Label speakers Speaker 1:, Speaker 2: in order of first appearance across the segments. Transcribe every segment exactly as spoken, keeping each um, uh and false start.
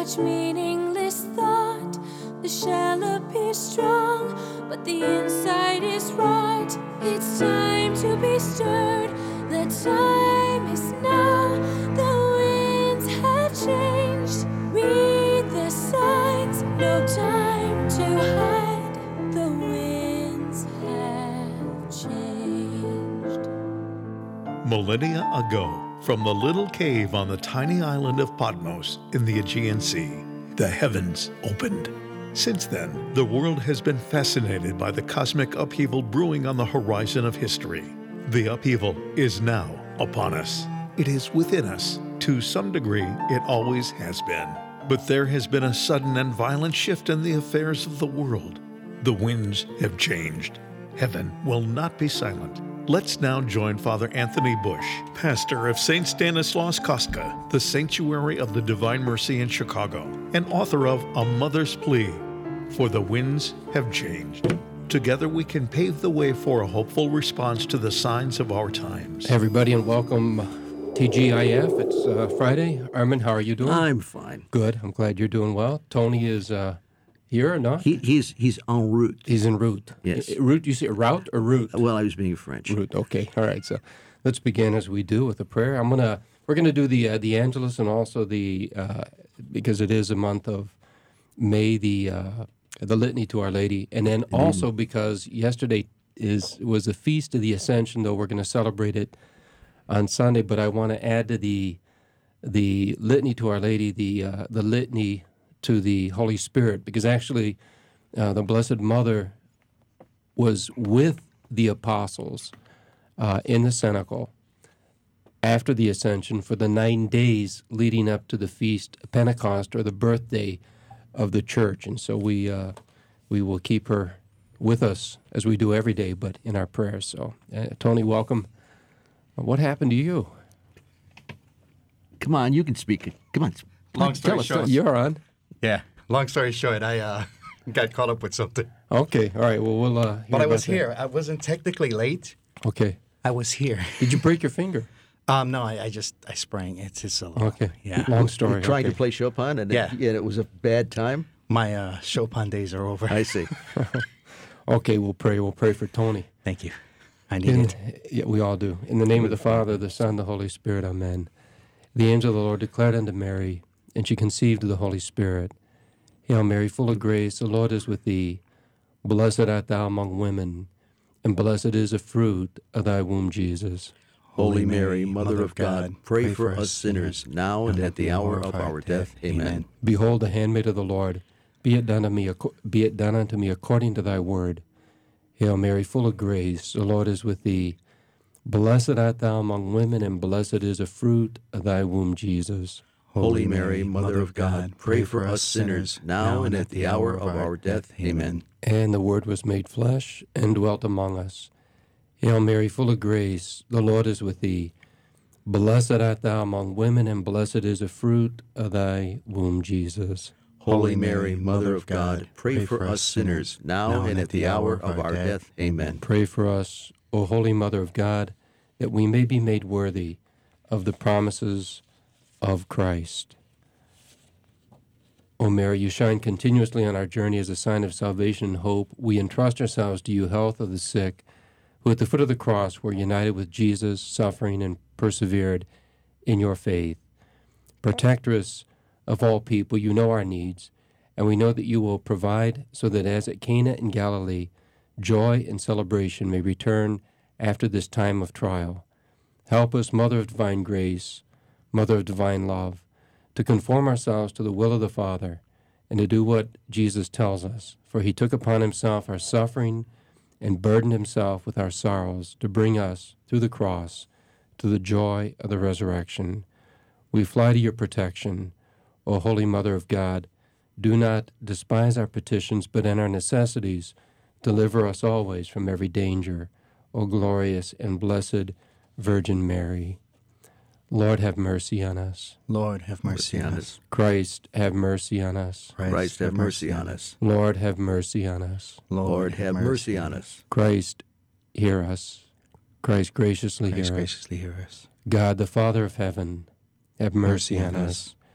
Speaker 1: such meaningless thought. The shell appears strong, but the inside is rot. It's time to be stirred. The time is now. The winds have changed. Read the signs. No time to hide. The winds have changed.
Speaker 2: Millennia ago, from the little cave on the tiny island of Patmos in the Aegean Sea, the heavens opened. Since then, the world has been fascinated by the cosmic upheaval brewing on the horizon of history. The upheaval is now upon us. It is within us. To some degree, it always has been. But there has been a sudden and violent shift in the affairs of the world. The winds have changed. Heaven will not be silent. Let's now join Father Anthony Bush, pastor of Saint Stanislaus Kostka, the Sanctuary of the Divine Mercy in Chicago, and author of A Mother's Plea, For the Winds Have Changed. Together we can pave the way for a hopeful response to the signs of our times.
Speaker 3: Hey everybody, and welcome T G I F. It's uh, Friday. Armin, how are you doing?
Speaker 4: I'm fine.
Speaker 3: Good. I'm glad you're doing well. Tony is uh, here or not?
Speaker 4: He, he's he's en route.
Speaker 3: He's en route.
Speaker 4: Yes.
Speaker 3: Uh, route, you say route or route?
Speaker 4: Well, I was being French.
Speaker 3: Route. Okay. All right. So let's begin as we do with a prayer. I'm gonna we're gonna do the uh, the Angelus and also the uh, because it is a month of May, the uh, the Litany to Our Lady, and then mm-hmm. also because yesterday is was the Feast of the Ascension, though we're going to celebrate it on Sunday. But I want to add to the the Litany to Our Lady the uh, the Litany to the Holy Spirit, because actually uh, the Blessed Mother was with the apostles uh, in the cenacle after the Ascension for the nine days leading up to the feast of Pentecost, or the birthday of the Church. And so we uh, we will keep her with us as we do every day, but in our prayers. So, uh, Tony, welcome. What happened to you?
Speaker 4: Come on, you can speak. Come on.
Speaker 5: Long story
Speaker 4: tell us,
Speaker 5: short.
Speaker 4: tell us.
Speaker 3: You're on.
Speaker 5: Yeah. Long story short, I uh, got caught up with something.
Speaker 3: Okay. All right. Well, we'll. Uh, hear
Speaker 5: But I was
Speaker 3: about that.
Speaker 5: here. I wasn't technically late.
Speaker 3: Okay.
Speaker 5: I was here.
Speaker 3: Did you break your finger?
Speaker 5: Um, no, I, I just I sprang. It's just a little.
Speaker 3: Okay.
Speaker 5: Yeah.
Speaker 3: Long story.
Speaker 4: You tried
Speaker 3: okay.
Speaker 4: to play Chopin, and
Speaker 5: Yeah.
Speaker 4: it, and it was a bad time?
Speaker 5: My uh, Chopin days are over.
Speaker 4: I see.
Speaker 3: Okay. We'll pray. We'll pray for Tony.
Speaker 5: Thank you. I need
Speaker 3: In,
Speaker 5: it.
Speaker 3: yeah, we all do. In the name of the Father, the Son, the Holy Spirit. Amen. The angel of the Lord declared unto Mary, and she conceived of the Holy Spirit. Hail Mary, full of grace, the Lord is with thee. Blessed art thou among women, and blessed is the fruit of thy womb, Jesus.
Speaker 4: Holy Mary, Mother of God, pray for us sinners, now and at the hour of our death. Amen.
Speaker 3: Behold, the handmaid of the Lord. Be it done unto me, acco- be it done unto me according to thy word. Hail Mary, full of grace, the Lord is with thee. Blessed art thou among women, and blessed is the fruit of thy womb, Jesus.
Speaker 4: Holy Mary, Mother of God, pray for us sinners, now and at the hour of our death. Amen.
Speaker 3: And the Word was made flesh and dwelt among us. Hail Mary, full of grace, the Lord is with thee. Blessed art thou among women, and blessed is the fruit of thy womb, Jesus.
Speaker 4: Holy Mary, Mother of God, pray for us sinners, now and at the hour of our death. Amen.
Speaker 3: Pray for us, O Holy Mother of God, that we may be made worthy of the promises of Christ. O Mary, you shine continuously on our journey as a sign of salvation and hope. We entrust ourselves to you, health of the sick, who at the foot of the cross were united with Jesus, suffering and persevered in your faith. Protectress of all people, you know our needs, and we know that you will provide so that as at Cana in Galilee, joy and celebration may return after this time of trial. Help us, Mother of divine grace, Mother of divine love, to conform ourselves to the will of the Father and to do what Jesus tells us. For he took upon himself our suffering and burdened himself with our sorrows to bring us, through the cross, to the joy of the resurrection. We fly to your protection, O Holy Mother of God. Do not despise our petitions, but in our necessities deliver us always from every danger, O glorious and blessed Virgin Mary. Lord, have mercy on us.
Speaker 5: Lord, have mercy on us.
Speaker 3: Christ, have mercy on us.
Speaker 4: Christ, have mercy on us.
Speaker 3: Lord, have mercy on us.
Speaker 4: Lord, have mercy on us.
Speaker 3: Christ, hear us. Christ, graciously
Speaker 5: Christ,
Speaker 3: hear us.
Speaker 5: graciously hear us.
Speaker 3: God, the Father of heaven, have mercy,
Speaker 5: Mercy
Speaker 3: on
Speaker 5: on
Speaker 3: us.
Speaker 5: us.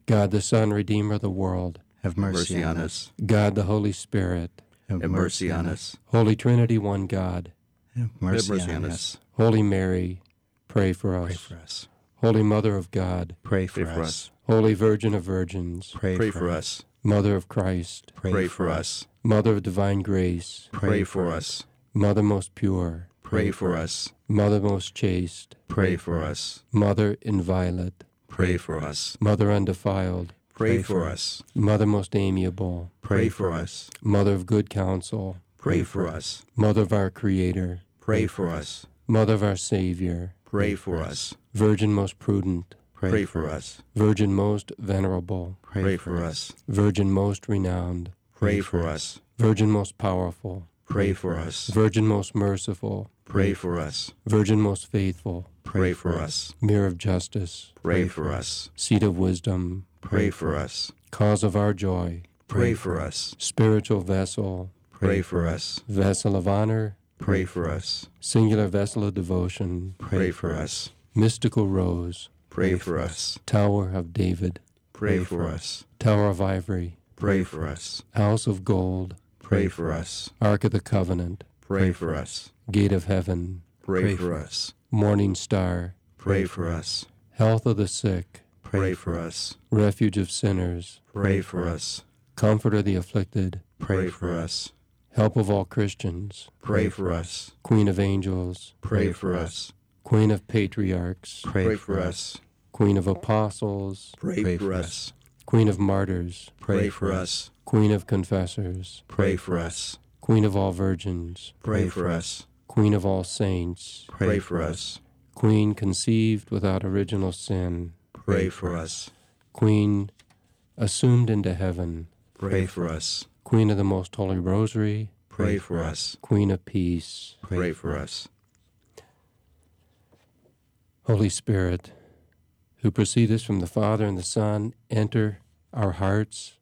Speaker 3: God the Son, Redeemer of the world,
Speaker 6: have mercy on us.
Speaker 3: God the Holy Spirit,
Speaker 6: Have mercy on us.
Speaker 3: Holy Trinity, one God,
Speaker 6: Have mercy on us.
Speaker 3: Holy Mary, pray for us.
Speaker 6: Pray for us.
Speaker 3: Holy Mother of God,
Speaker 6: Pray for
Speaker 4: Pray for
Speaker 6: us.
Speaker 4: us.
Speaker 3: Holy Virgin of Virgins,
Speaker 6: Pray
Speaker 4: Pray
Speaker 6: for
Speaker 4: for
Speaker 6: us.
Speaker 4: us.
Speaker 3: Mother of Christ,
Speaker 4: Pray for us.
Speaker 3: Mother of divine grace,
Speaker 4: Pray for us.
Speaker 3: Mother most pure,
Speaker 4: Pray for us.
Speaker 3: Mother most chaste,
Speaker 4: Pray for us.
Speaker 3: Mother inviolate,
Speaker 4: Pray for us.
Speaker 3: Mother undefiled,
Speaker 4: Pray for us.
Speaker 3: Mother most amiable,
Speaker 4: Pray for us.
Speaker 3: Mother of good counsel,
Speaker 4: Pray for us.
Speaker 3: Mother of our Creator,
Speaker 4: Pray for us.
Speaker 3: Mother of our Savior,
Speaker 4: Pray for us.
Speaker 3: Virgin most prudent,
Speaker 4: Pray for us.
Speaker 3: Virgin most venerable,
Speaker 4: Pray for us.
Speaker 3: Virgin most renowned,
Speaker 4: Pray for us.
Speaker 3: Virgin most powerful,
Speaker 4: Pray for us.
Speaker 3: Virgin most merciful,
Speaker 4: Pray for us.
Speaker 3: Virgin most faithful,
Speaker 4: Pray for us.
Speaker 3: Mirror of justice,
Speaker 4: Pray for us.
Speaker 3: Seat of wisdom,
Speaker 4: Pray for us.
Speaker 3: cause of our joy,
Speaker 4: Pray for us.
Speaker 3: spiritual vessel,
Speaker 4: Pray for us.
Speaker 3: vessel of honor,
Speaker 4: Pray for us.
Speaker 3: singular vessel of devotion,
Speaker 4: Pray for us.
Speaker 3: mystical rose,
Speaker 4: Pray for us.
Speaker 3: Tower of David,
Speaker 4: Pray for us.
Speaker 3: Tower of Ivory,
Speaker 4: Pray for us.
Speaker 3: House of Gold,
Speaker 4: Pray for us.
Speaker 3: Ark of the Covenant,
Speaker 4: Pray for us.
Speaker 3: Gate of Heaven,
Speaker 4: Pray for us.
Speaker 3: Morning Star,
Speaker 4: Pray for us.
Speaker 3: Health of the Sick,
Speaker 4: Pray for us.
Speaker 3: Refuge of Sinners,
Speaker 4: Pray for us.
Speaker 3: Comfort of the Afflicted,
Speaker 4: Pray for us.
Speaker 3: Help of all Christians,
Speaker 4: Pray for us.
Speaker 3: Queen of Angels,
Speaker 4: Pray for us.
Speaker 3: Queen of Patriarchs,
Speaker 4: Pray for us.
Speaker 3: Queen of Apostles,
Speaker 4: Pray for us.
Speaker 3: Queen of Martyrs,
Speaker 4: Pray for us.
Speaker 3: Queen of Confessors,
Speaker 4: Pray for us.
Speaker 3: Queen of all Virgins,
Speaker 4: Pray for us.
Speaker 3: Queen of all Saints,
Speaker 4: Pray for us.
Speaker 3: Queen conceived without original sin,
Speaker 4: Pray for us.
Speaker 3: Queen assumed into heaven,
Speaker 4: Pray for us.
Speaker 3: Queen of the Most Holy Rosary,
Speaker 4: Pray for us.
Speaker 3: Queen of Peace,
Speaker 4: Pray for us.
Speaker 3: Holy Spirit, who proceedest from the Father and the Son, enter our hearts.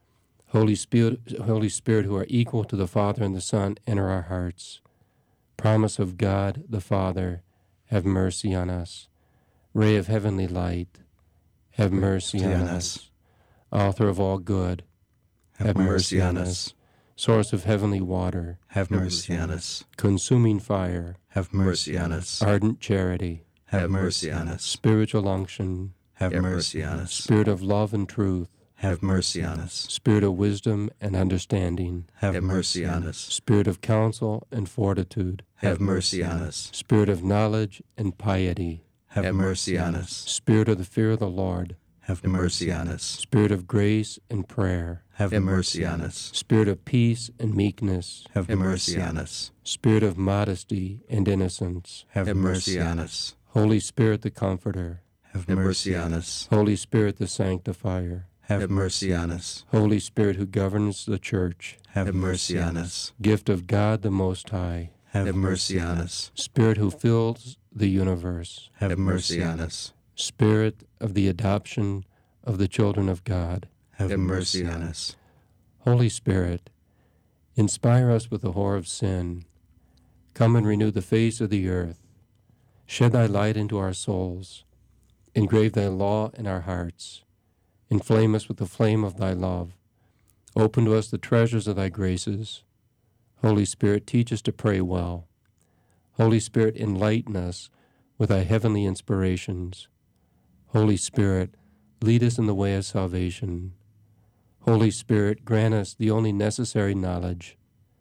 Speaker 3: Holy Spirit, Holy Spirit, who are equal to the Father and the Son, enter our hearts. Promise of God the Father, have mercy on us. Ray of heavenly light, have mercy on us. Author of all good,
Speaker 6: Have mercy on us.
Speaker 3: Source of heavenly water,
Speaker 6: Have mercy on us.
Speaker 3: consuming fire,
Speaker 6: Have mercy on us.
Speaker 3: ardent charity,
Speaker 6: Have mercy on us.
Speaker 3: spiritual unction,
Speaker 6: Have mercy on us.
Speaker 3: spirit of love and truth,
Speaker 6: Have mercy on us.
Speaker 3: spirit of wisdom and understanding,
Speaker 6: Have mercy on us.
Speaker 3: spirit of counsel and fortitude,
Speaker 6: Have mercy on us.
Speaker 3: spirit of knowledge and piety,
Speaker 6: Have mercy on us.
Speaker 3: spirit of the fear of the Lord,
Speaker 6: Have mercy on us.
Speaker 3: spirit of grace and prayer,
Speaker 6: Have mercy on us.
Speaker 3: spirit of peace and meekness,
Speaker 6: Have mercy on us.
Speaker 3: spirit of modesty and innocence,
Speaker 6: Have mercy on us.
Speaker 3: Holy Spirit the Comforter,
Speaker 6: Have mercy on us.
Speaker 3: Holy Spirit the Sanctifier,
Speaker 6: Have mercy on us.
Speaker 3: Holy Spirit who governs the Church,
Speaker 6: Have mercy on us.
Speaker 3: gift of God the Most High,
Speaker 6: Have mercy on us.
Speaker 3: Spirit who fills the universe,
Speaker 6: Have mercy on us.
Speaker 3: Spirit of the adoption of the children of God,
Speaker 6: Have mercy on us.
Speaker 3: Holy Spirit, inspire us with the horror of sin. Come and renew the face of the earth. Shed thy light into our souls. Engrave thy law in our hearts. Inflame us with the flame of thy love. Open to us the treasures of thy graces. Holy Spirit, teach us to pray well. Holy Spirit, enlighten us with thy heavenly inspirations. Holy Spirit, lead us in the way of salvation. Holy Spirit, grant us the only necessary knowledge.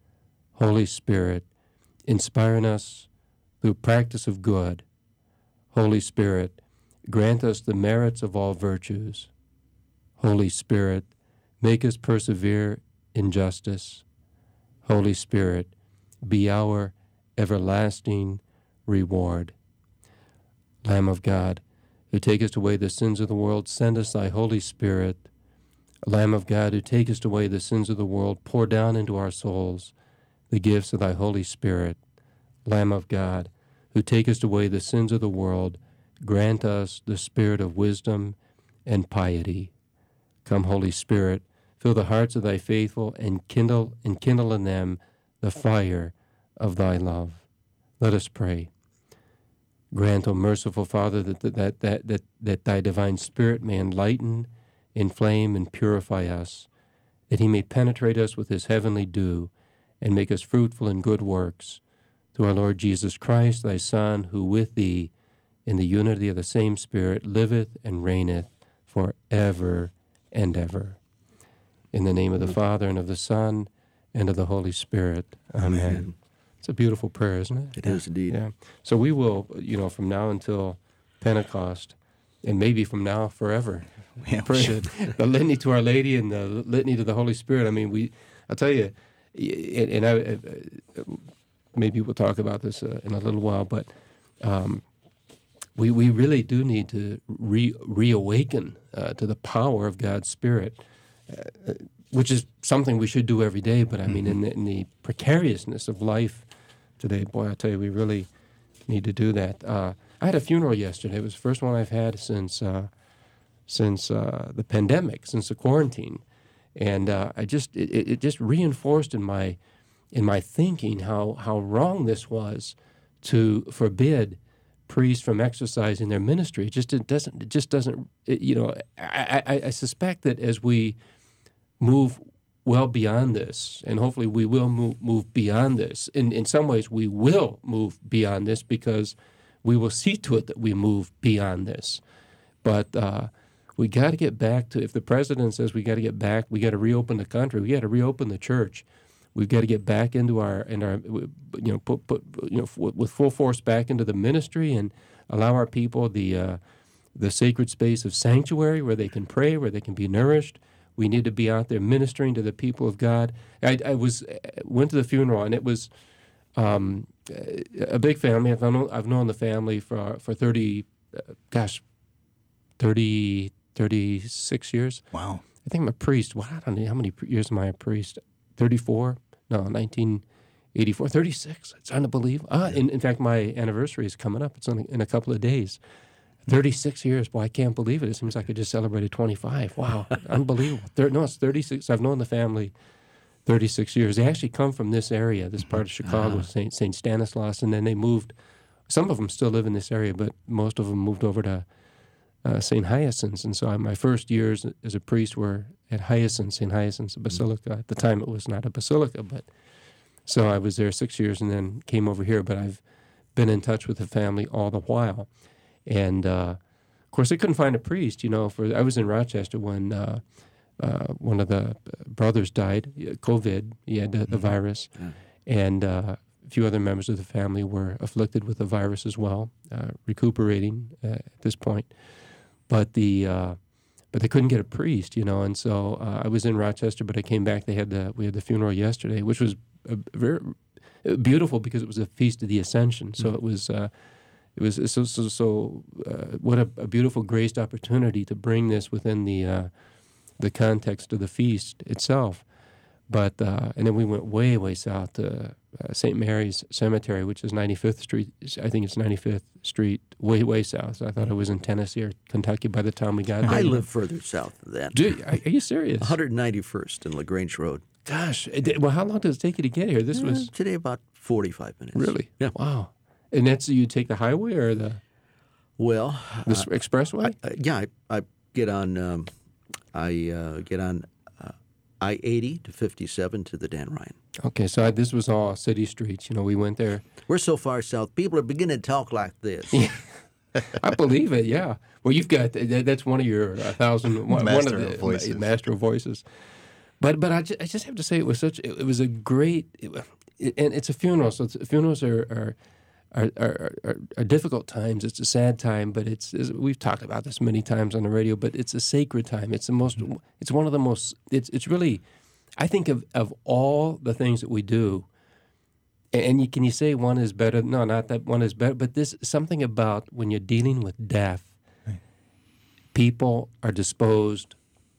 Speaker 3: Holy Spirit, inspire in us through practice of good. Holy Spirit, grant us the merits of all virtues. Holy Spirit, make us persevere in justice. Holy Spirit, be our everlasting reward. Lamb of God, who takest away the sins of the world, send us thy Holy Spirit. Lamb of God, who takest away the sins of the world, pour down into our souls the gifts of thy Holy Spirit. Lamb of God, who takest away the sins of the world, grant us the spirit of wisdom and piety. Come, Holy Spirit, fill the hearts of thy faithful and kindle and kindle in them the fire of thy love. Let us pray. Grant, O merciful Father, that, that, that, that, that thy divine Spirit may enlighten inflame and purify us, that he may penetrate us with his heavenly dew and make us fruitful in good works. Through our Lord Jesus Christ, thy Son, who with thee, in the unity of the same Spirit, liveth and reigneth for ever and ever. In the name of the Father, and of the Son, and of the Holy Spirit. Amen. Amen. It's a beautiful prayer, isn't it?
Speaker 4: It is indeed.
Speaker 3: Yeah. So we will, you know, from now until Pentecost, and maybe from now forever,
Speaker 6: Yeah, we
Speaker 3: pray
Speaker 6: should.
Speaker 3: the litany to Our Lady and the litany to the Holy Spirit. I mean, we, I'll tell you, and, and I, maybe we'll talk about this uh, in a little while, but um, we we really do need to re, reawaken uh, to the power of God's Spirit, uh, which is something we should do every day. But I mean, in the, in the precariousness of life today, boy, I tell you, we really need to do that. Uh, I had a funeral yesterday. It was the first one I've had since uh, since uh, the pandemic, since the quarantine, and uh, I just it, it just reinforced in my in my thinking how how wrong this was to forbid priests from exercising their ministry. It just it doesn't it just doesn't it, you know I, I, I suspect that as we move well beyond this, and hopefully we will move, move beyond this. In in some ways, we will move beyond this because we will see to it that we move beyond this. But uh, we got to get back to, if the president says we got to get back, we got to reopen the country, we got to reopen the church. We've got to get back into our, in our, you know, put, put, you know, with full force back into the ministry and allow our people the, uh, the sacred space of sanctuary where they can pray, where they can be nourished. We need to be out there ministering to the people of God. I, I was went to the funeral, and it was um, a big family. I've known, I've known the family for for thirty, uh, gosh, thirty, thirty-six years.
Speaker 6: Wow.
Speaker 3: I think I'm a priest. Well, I don't know how many years am I a priest. thirty-four? No, nineteen eighty-four. thirty-six. It's hard to believe. Ah, in, in fact, my anniversary is coming up. It's only in a couple of days. thirty-six years. Boy, I can't believe it. It seems like I just celebrated twenty-five. Wow, unbelievable. Thir- no, it's thirty-six. I've known the family thirty-six years. They actually come from this area, this part of Chicago, uh-huh. Saint Saint Stanislaus, and then they moved. Some of them still live in this area, but most of them moved over to uh, Saint Hyacinth's. And so I, my first years as a priest were at Hyacinth, Saint Hyacinth's Basilica. At the time, it was not a basilica, but so I was there six years and then came over here. But I've been in touch with the family all the while. And, uh, of course, they couldn't find a priest, you know. For I was in Rochester when uh, uh, one of the brothers died, COVID. He had the, the virus. Yeah. And uh, a few other members of the family were afflicted with the virus as well, uh, recuperating uh, at this point. But the uh, but they couldn't get a priest, you know. And so uh, I was in Rochester, but I came back. They had the we had the funeral yesterday, which was a, very beautiful because it was a feast of the Ascension. So mm-hmm. it was. Uh, It was so so so. Uh, what a, a beautiful, graced opportunity to bring this within the uh, the context of the feast itself. But uh, and then we went way way south to uh, Saint Mary's Cemetery, which is ninety-fifth Street. I think it's ninety-fifth Street, way way south. So I thought I was in Tennessee or Kentucky by the time we got there.
Speaker 4: I live further south than that.
Speaker 3: Do you, are, are you serious?
Speaker 4: one hundred ninety-first in LaGrange Road.
Speaker 3: Gosh, well, how long does it take you to get here? This
Speaker 4: uh,
Speaker 3: was
Speaker 4: today about forty-five minutes.
Speaker 3: Really?
Speaker 4: Yeah.
Speaker 3: Wow. And that's you take the highway or the
Speaker 4: well
Speaker 3: the
Speaker 4: uh,
Speaker 3: expressway?
Speaker 4: I, uh, yeah, I, I get on um, I uh, get on uh, I eighty to fifty-seven to the Dan Ryan.
Speaker 3: Okay, so I, this was all city streets. You know, we went there.
Speaker 4: We're so far south. People are beginning to talk like this.
Speaker 3: I believe it. Yeah. Well, you've got that, that's one of your uh, thousand one,
Speaker 5: master
Speaker 3: one of the
Speaker 5: of voices.
Speaker 3: master of voices. But but I just, I just have to say it was such it, it was a great it, it, and it's a funeral. So it's, funerals are. are Are, are, are, are difficult times. It's a sad time, but it's, it's we've talked about this many times on the radio. But it's a sacred time. It's the most. It's one of the most. It's it's really. I think of, of all the things that we do, and you can you say one is better? No, not that one is better. But this something about when you're dealing with death. Right. People are disposed.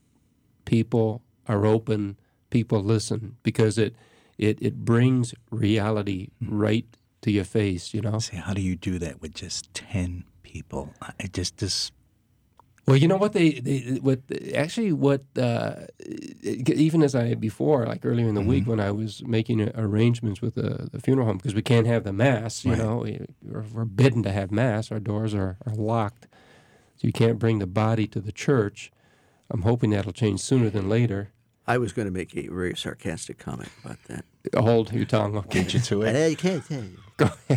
Speaker 3: People are open. People listen because it it it brings reality right to your face, you know.
Speaker 6: See, how do you do that with just ten people? I just this.
Speaker 3: Well, you know what they, they what actually what uh, even as I before like earlier in the mm-hmm. week when I was making arrangements with the, the funeral home because we can't have the mass, you right. know, we, we're forbidden to have mass. Our doors are, are locked, so you can't bring the body to the church. I'm hoping that'll change sooner than later.
Speaker 4: I was going to make a very sarcastic comment about that.
Speaker 3: Hold your tongue, okay?
Speaker 6: Get you to it.
Speaker 4: I can't tell you.
Speaker 3: Go ahead.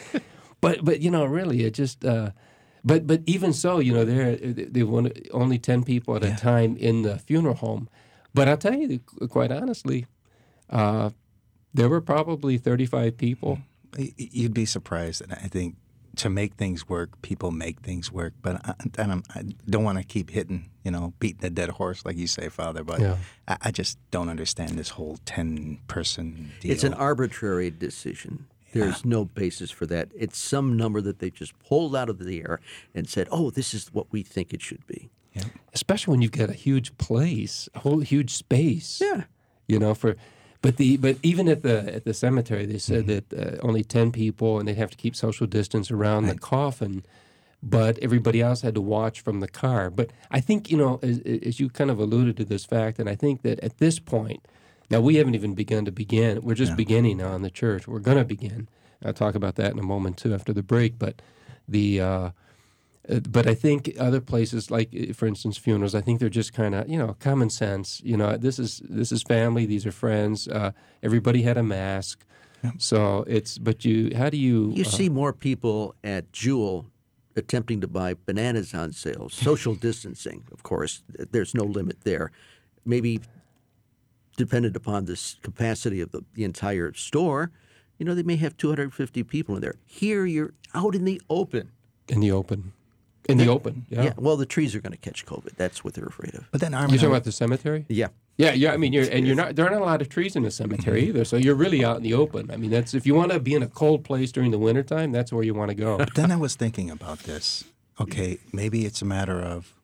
Speaker 3: But but you know, really, it just. Uh, but but even so, you know, there they want only ten people at a
Speaker 6: Yeah.
Speaker 3: time in the funeral home. But I'll tell you, quite honestly, uh, there were probably thirty-five people.
Speaker 6: Y- y- You'd be surprised. And I think to make things work, people make things work. But I, and I'm, I don't want to keep hitting, you know, beating the dead horse, like you say, Father. But
Speaker 3: Yeah.
Speaker 6: I, I just don't understand this whole ten-person deal.
Speaker 4: It's an arbitrary decision. There's no basis for that. It's some number that they just pulled out of the air and said, oh, this is what we think it should be.
Speaker 6: Yeah.
Speaker 3: Especially when you've got a huge place, a whole huge space.
Speaker 4: Yeah.
Speaker 3: You know, for but the but even at the at the cemetery, they said that uh, only ten people, and they'd have to keep social distance around the coffin. But everybody else had to watch from the car. But I think, you know, as, as you kind of alluded to this fact, and I think that at this point, now we haven't even begun to begin. We're just
Speaker 6: Yeah.
Speaker 3: beginning now in the church. We're going to begin. I'll talk about that in a moment too after the break. But the uh, uh, but I think other places, like uh, for instance funerals, I think they're just kind of, you know, common sense. You know, this is this is family. These are friends. Uh, everybody had a mask. So it's but you how do you
Speaker 4: You
Speaker 3: uh,
Speaker 4: see more people at Jewel attempting to buy bananas on sale. Social distancing, of course, there's no limit there. Maybe dependent upon the s- capacity of the, the entire store, you know, they may have two hundred fifty people in there. Here, you're out in the open.
Speaker 3: in the open, in the open? Yeah.
Speaker 4: Well, the trees are going to catch COVID. That's what they're afraid of.
Speaker 6: But then
Speaker 3: You're
Speaker 6: Armin,
Speaker 3: talking about the cemetery?
Speaker 4: Yeah.
Speaker 3: Yeah, yeah. I mean, you're and you're not. There aren't a lot of trees in the cemetery either, so you're really out in the open. I mean, that's if you want to be in a cold place during the wintertime, that's where you want to go.
Speaker 6: then I was thinking about this. Okay, maybe it's a matter of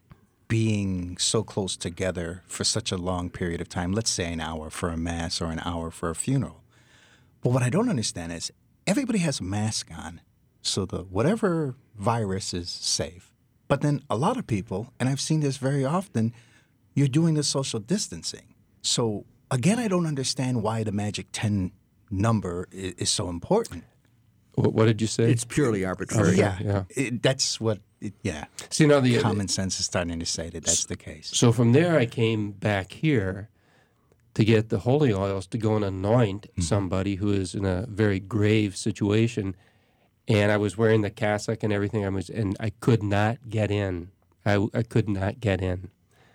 Speaker 6: being so close together for such a long period of time. Let's say an hour for a mass or an hour for a funeral. But what I don't understand is everybody has a mask on, so the whatever virus is safe. But then a lot of people, and I've seen this very often, you're doing the social distancing. So again, I don't understand why the magic ten number is, is so important.
Speaker 3: What, what did you say?
Speaker 4: It's purely arbitrary.
Speaker 6: yeah,
Speaker 3: yeah.
Speaker 6: It, that's what. It, yeah,
Speaker 3: See now the
Speaker 6: common sense is starting to say that that's the case.
Speaker 3: So from there, I came back here to get the holy oils to go and anoint somebody who is in a very grave situation, and I was wearing the cassock and everything. I was, and I could not get in. I, I could not get in.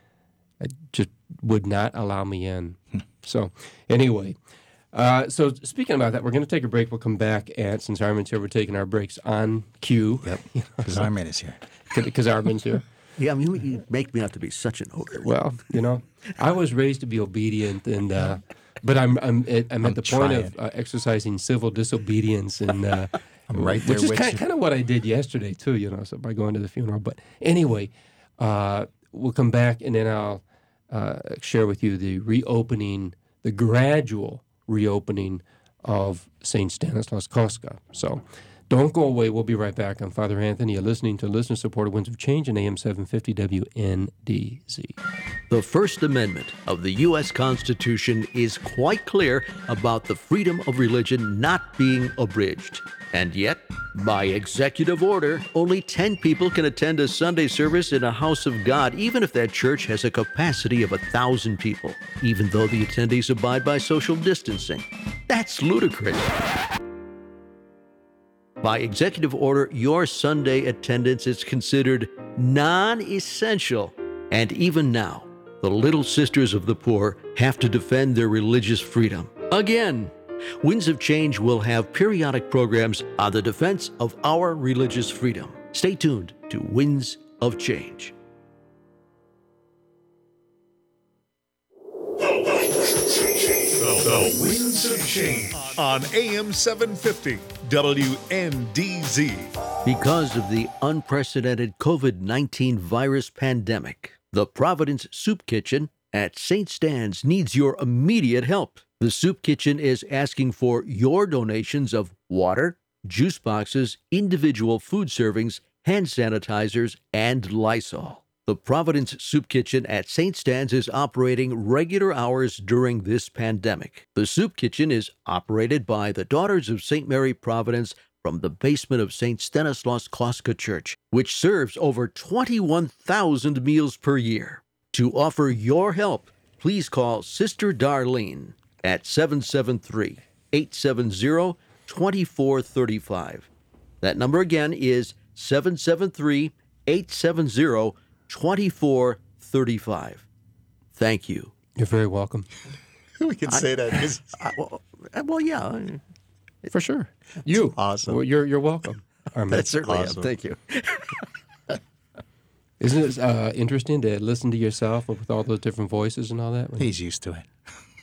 Speaker 3: It just would not allow me in. So anyway, uh, so speaking about that, we're going to take a break. We'll come back, and since Armin's here, we're taking our breaks on cue.
Speaker 6: Yep, because Armin is here.
Speaker 3: Because Armin's here.
Speaker 4: Yeah, I mean, you make me out to be such an ogre.
Speaker 3: Well, you know, I was raised to be obedient, and uh, but I'm I'm at, I'm at
Speaker 6: I'm
Speaker 3: the point of
Speaker 6: trying.
Speaker 3: uh, exercising civil disobedience, and uh,
Speaker 6: I'm right there
Speaker 3: which is
Speaker 6: with
Speaker 3: kind,
Speaker 6: you.
Speaker 3: kind of what I did yesterday too. You know, so by going to the funeral. But anyway, uh, we'll come back, and then I'll uh, share with you the reopening, the gradual reopening of Saint Stanislaus Kostka. So. Don't go away. We'll be right back. I'm Father Anthony. You're listening to listener-supported Winds of Change in A M seven fifty W N D Z.
Speaker 4: The First Amendment of the U S Constitution is quite clear about the freedom of religion not being abridged. And yet, by executive order, only ten people can attend a Sunday service in a house of God, even if that church has a capacity of one thousand people, even though the attendees abide by social distancing. That's ludicrous. By executive order, your Sunday attendance is considered non-essential. And even now, the Little Sisters of the Poor have to defend their religious freedom. Again, Winds of Change will have periodic programs on the defense of our religious freedom. Stay tuned to Winds of Change.
Speaker 2: The Winds of Change on A M seven fifty W N D Z.
Speaker 4: Because of the unprecedented COVID nineteen virus pandemic, the Providence Soup Kitchen at Saint Stan's needs your immediate help. The Soup Kitchen is asking for your donations of water, juice boxes, individual food servings, hand sanitizers, and Lysol. The Providence Soup Kitchen at Saint Stan's is operating regular hours during this pandemic. The Soup Kitchen is operated by the Daughters of Saint Mary Providence from the basement of Saint Stanislaus Kostka Church, which serves over twenty-one thousand meals per year. To offer your help, please call Sister Darlene at seven seven three, eight seven zero, two four three five. That number again is seven seven three, eight seven zero, two four three five. Thank you.
Speaker 3: You're very welcome.
Speaker 5: We can say that. 'cause-
Speaker 4: I, well, uh, well, yeah.
Speaker 3: For sure. You.
Speaker 5: awesome.
Speaker 3: Well, you're, you're welcome. Armin.
Speaker 4: That certainly
Speaker 5: awesome.
Speaker 4: am. Thank you.
Speaker 3: Isn't it uh, interesting to listen to yourself with all those different voices and all that?
Speaker 6: He's used to it.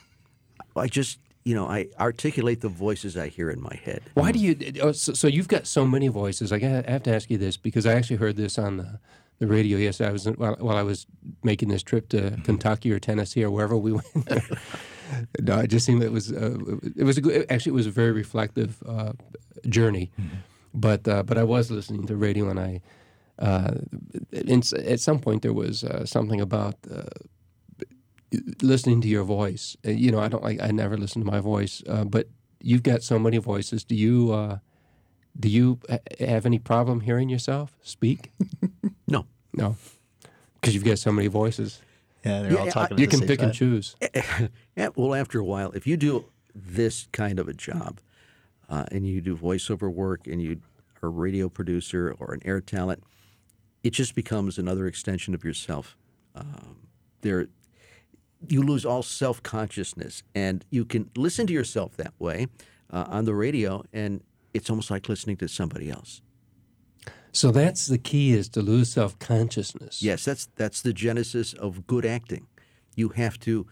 Speaker 4: I just, you know, I articulate the voices I hear in my head.
Speaker 3: Why do you? Oh, so, so you've got so many voices. I got- I have to ask you this because I actually heard this on the, the radio yesterday. I was while, while I was making this trip to Kentucky or Tennessee or wherever we went. No, it just seemed it was uh, it was a good. Actually, it was a very reflective uh, journey. Mm-hmm. But uh, but I was listening to radio and I. Uh, in, at some point, there was uh, something about uh, listening to your voice. Uh, you know, I don't like. I never listen to my voice, uh, but you've got so many voices. Do you uh, do you ha- have any problem hearing yourself speak?
Speaker 4: No.
Speaker 3: No, because you've got so many voices.
Speaker 5: Yeah, they're all
Speaker 4: Yeah,
Speaker 5: talking.
Speaker 4: I-
Speaker 5: at
Speaker 3: You
Speaker 5: the
Speaker 3: can
Speaker 5: same
Speaker 3: pick
Speaker 5: time.
Speaker 3: and choose.
Speaker 4: Yeah, well, after a while, if you do this kind of a job uh, and you do voiceover work and you are a radio producer or an air talent, it just becomes another extension of yourself. Um, there, you lose all self-consciousness, and you can listen to yourself that way uh, on the radio, and it's almost like listening to somebody else.
Speaker 3: So that's the key: is to lose self-consciousness.
Speaker 4: Yes, that's that's the genesis of good acting. You have to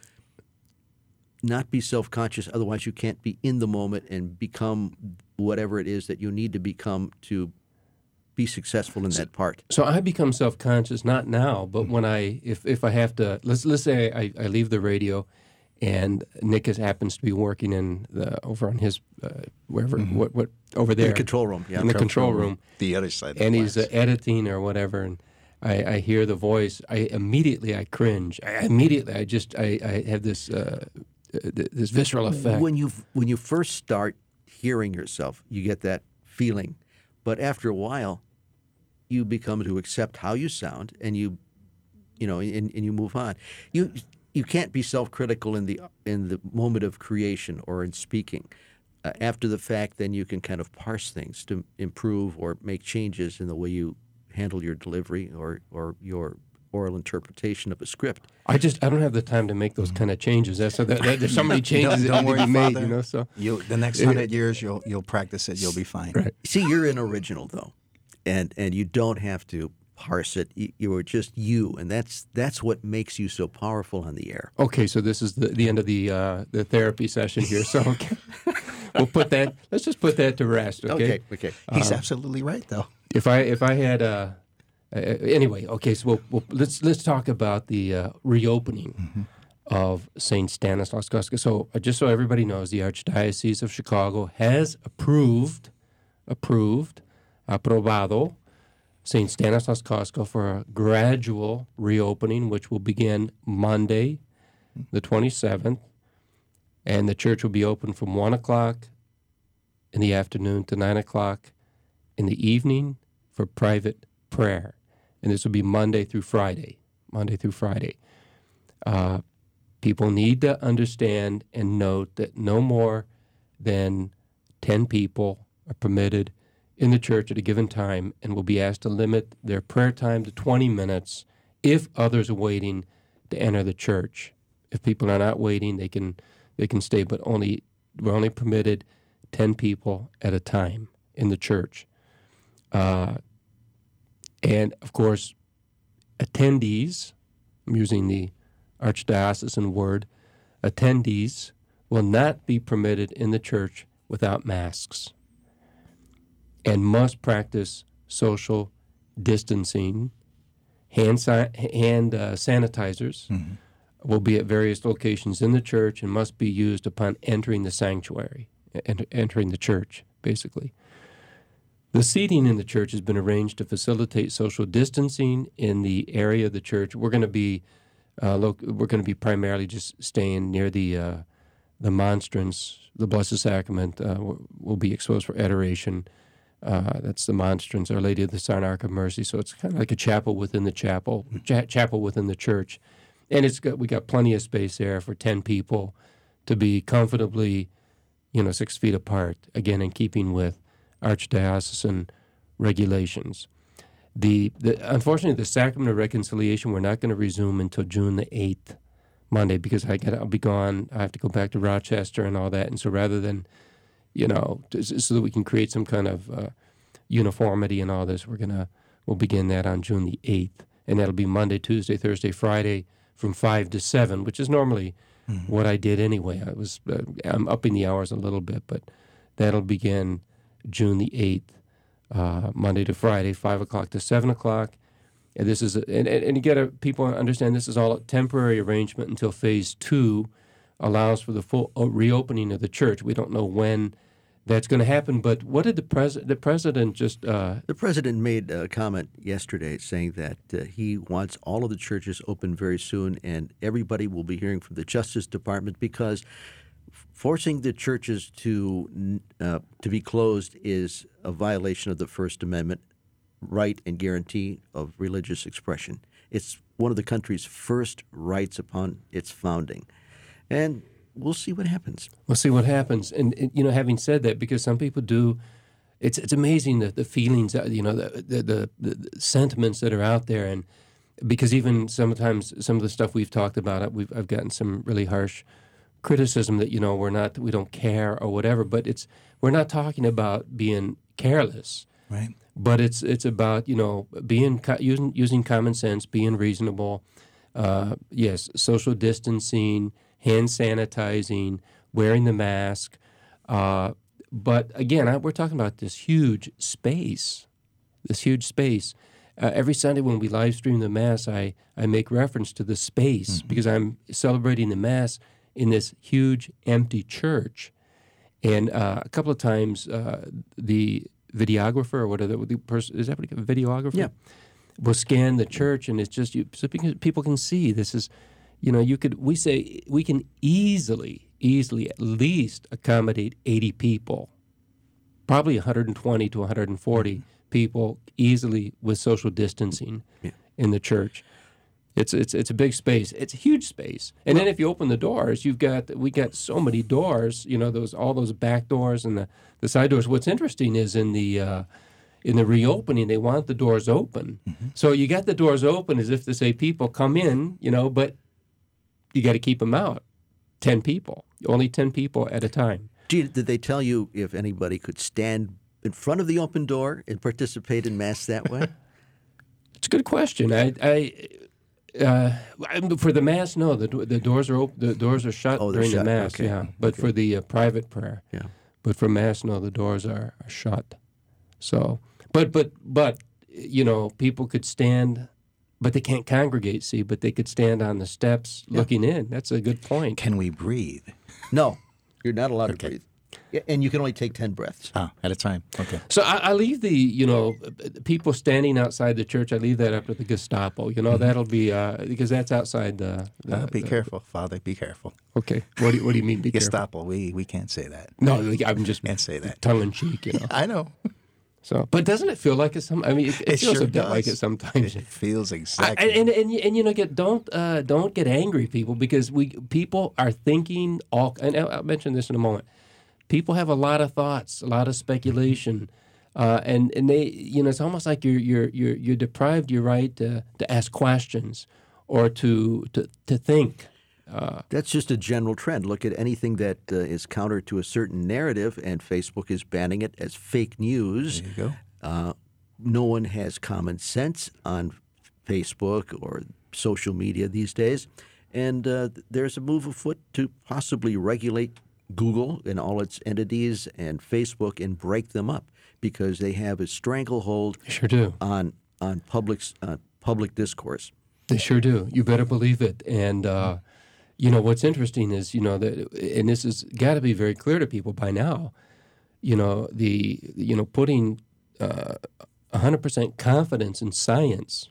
Speaker 4: not be self-conscious, otherwise you can't be in the moment and become whatever it is that you need to become to be successful in that part.
Speaker 3: So I become self-conscious not now, but when I if, if I have to let's let's say I, I leave the radio, and Nick is, happens to be working in the over on his uh, wherever what what over there
Speaker 4: In the control room, yeah.
Speaker 3: in the control room,
Speaker 6: The other side of the
Speaker 3: and he's uh,
Speaker 6: glass.
Speaker 3: editing or whatever, and I, I hear the voice. I immediately I cringe. I immediately I just I, I have this uh, this visceral effect.
Speaker 4: When you when you first start hearing yourself, you get that feeling, but after a while, you become to accept how you sound, and you, you know, and, and you move on. You you can't be self-critical in the in the moment of creation or in speaking. Uh, after the fact, then you can kind of parse things to improve or make changes in the way you handle your delivery or or your oral interpretation of a script.
Speaker 3: I just I don't have the time to make those kind of changes. That's so that, that there's so many changes
Speaker 6: Don't,
Speaker 3: that
Speaker 6: don't
Speaker 3: need
Speaker 6: worry,
Speaker 3: to be made.
Speaker 6: Father.
Speaker 3: You know, so
Speaker 6: You'll, the next hundred years, you'll you'll practice it. You'll be fine.
Speaker 3: Right.
Speaker 4: See, you're an original though, and and you don't have to parse it. You, you are just you, and that's that's what makes you so powerful on the air.
Speaker 3: Okay, so this is the, the end of the uh, the therapy session here. So okay. We'll put that. Let's just put that to rest. Okay.
Speaker 4: okay.
Speaker 6: He's absolutely right, though.
Speaker 3: If I if I had uh, uh anyway, okay. So we'll, we'll, let's let's talk about the uh, reopening mm-hmm. of Saint Stanislaus Kostka. So uh, just so everybody knows, the Archdiocese of Chicago has approved approved aprobado Saint Stanislaus Kostka for a gradual reopening, which will begin Monday, the twenty-seventh. And the church will be open from one o'clock in the afternoon to nine o'clock in the evening for private prayer. And this will be Monday through Friday, Monday through Friday. Uh, people need to understand and note that no more than ten people are permitted in the church at a given time and will be asked to limit their prayer time to twenty minutes if others are waiting to enter the church. If people are not waiting, they can... They can stay, but only we're only permitted ten people at a time in the church. Uh, and, of course, attendees, I'm using the archdiocesan word, attendees will not be permitted in the church without masks and must practice social distancing, hand, si- hand uh, sanitizers, mm-hmm. will be at various locations in the church and must be used upon entering the sanctuary, ent- entering the church, basically. The seating in the church has been arranged to facilitate social distancing in the area of the church. We're going to be uh, lo- we're going to be primarily just staying near the uh, the monstrance, the Blessed Sacrament. Uh, will be exposed for adoration. Uh, that's the monstrance, Our Lady of the Sign Ark of Mercy. So it's kind of like a chapel within the chapel, cha- chapel within the church. and it's got we got plenty of space there for ten people to be comfortably, you know, six feet apart. Again, in keeping with archdiocesan regulations. The, the unfortunately, the Sacrament of Reconciliation, we're not going to resume until June the eighth, Monday, because I get I'll be gone. I have to go back to Rochester and all that. And so rather than, you know, so that we can create some kind of uh, uniformity and all this, we're gonna we'll begin that on June the eighth, and that'll be Monday, Tuesday, Thursday, Friday, from five to seven, which is normally mm-hmm. what I did anyway. I was uh, I'm upping the hours a little bit, but that'll begin June the eighth. Uh, Monday to Friday, five o'clock to seven o'clock. And this is, a, and, and you got to, people understand this is all a temporary arrangement until phase two allows for the full reopening of the church. We don't know when that's going to happen, but what did the president, the president just... Uh,
Speaker 4: the president made a comment yesterday saying that uh, he wants all of the churches open very soon, and everybody will be hearing from the Justice Department, because forcing the churches to uh, to be closed is a violation of the First Amendment right and guarantee of religious expression. It's one of the country's first rights upon its founding. And we'll see what happens.
Speaker 3: We'll see what happens. And, and you know, having said that, because some people do, it's it's amazing that the feelings, you know, the the, the the sentiments that are out there. And because even sometimes some of the stuff we've talked about, we've I've gotten some really harsh criticism that, you know, we're not, we don't care or whatever, but it's, we're not talking about being careless,
Speaker 6: right?
Speaker 3: But it's it's about, you know, being using using common sense, being reasonable. Uh, yes, social distancing, hand sanitizing, wearing the mask. Uh, but again, I, we're talking about this huge space, this huge space. Uh, every Sunday when we live stream the Mass, I, I make reference to the space mm-hmm. because I'm celebrating the Mass in this huge empty church. And uh, a couple of times uh, the videographer, or whatever the person, is that what a videographer?
Speaker 4: Yeah.
Speaker 3: Will scan the church, and it's just, you, so people can see this is, you know, you could, we say we can easily, easily at least accommodate eighty people, probably one hundred twenty to one hundred forty mm-hmm. people easily with social distancing yeah. in the church. It's it's it's a big space. It's a huge space. And well, then if you open the doors, you've got we got so many doors. You know, those all those back doors and the, the side doors. What's interesting is in the uh, in the reopening, they want the doors open. Mm-hmm. So you got the doors open as if to say, people come in. You know, but you got to keep them out. Ten people, only ten people at a time.
Speaker 4: Gee, did they tell you if anybody could stand in front of the open door and participate in Mass that way?
Speaker 3: It's a good question. I. I Uh, for the Mass, no. The the doors are open. The doors are shut
Speaker 4: oh,
Speaker 3: during
Speaker 4: shut.
Speaker 3: the Mass.
Speaker 4: Okay.
Speaker 3: Yeah, but
Speaker 4: okay.
Speaker 3: for the uh, private prayer.
Speaker 4: Yeah.
Speaker 3: But for Mass, no. The doors are, are shut. So, but but but you know, people could stand, but they can't congregate. See, but they could stand on the steps yeah. looking in. That's a good point.
Speaker 6: Can we breathe?
Speaker 4: No, you're not allowed
Speaker 6: okay.
Speaker 4: to breathe. Yeah, and you can only take ten breaths.
Speaker 6: Oh, at a time. Okay.
Speaker 3: So I, I leave the, you know, people standing outside the church, I leave that up to the Gestapo. You know, mm-hmm. that'll be, uh, because that's outside the... the
Speaker 6: uh, be
Speaker 3: the,
Speaker 6: careful, Father, be careful.
Speaker 3: Okay. What do you, what do you mean, be
Speaker 6: Gestapo,
Speaker 3: careful?
Speaker 6: we we can't say that.
Speaker 3: No, I'm just...
Speaker 6: Can't say that.
Speaker 3: Tongue-in-cheek, you know.
Speaker 6: I know.
Speaker 3: So, but doesn't it feel like it? Some, I mean, it, it,
Speaker 6: it
Speaker 3: feels
Speaker 6: sure
Speaker 3: a bit
Speaker 6: does.
Speaker 3: like it sometimes.
Speaker 6: It feels exactly.
Speaker 3: I, and, and, and and you know, get don't uh, don't get angry, people, because we people are thinking all. And I'll mention this in a moment. People have a lot of thoughts, a lot of speculation, uh, and and they, you know, it's almost like you're you're you're you're deprived your right to, to ask questions or to to to think. Uh,
Speaker 4: That's just a general trend. Look at anything that uh, is counter to a certain narrative, and Facebook is banning it as fake news.
Speaker 6: There you go.
Speaker 4: Uh, no one has common sense on Facebook or social media these days, and uh, there's a move afoot to possibly regulate Google and all its entities and Facebook and break them up, because they have a stranglehold
Speaker 3: sure do.
Speaker 4: on on public uh, public discourse.
Speaker 3: They sure do. You better believe it. And uh, you know what's interesting is, you know, that, and this has got to be very clear to people by now. You know, the you know putting uh, one hundred percent confidence in science,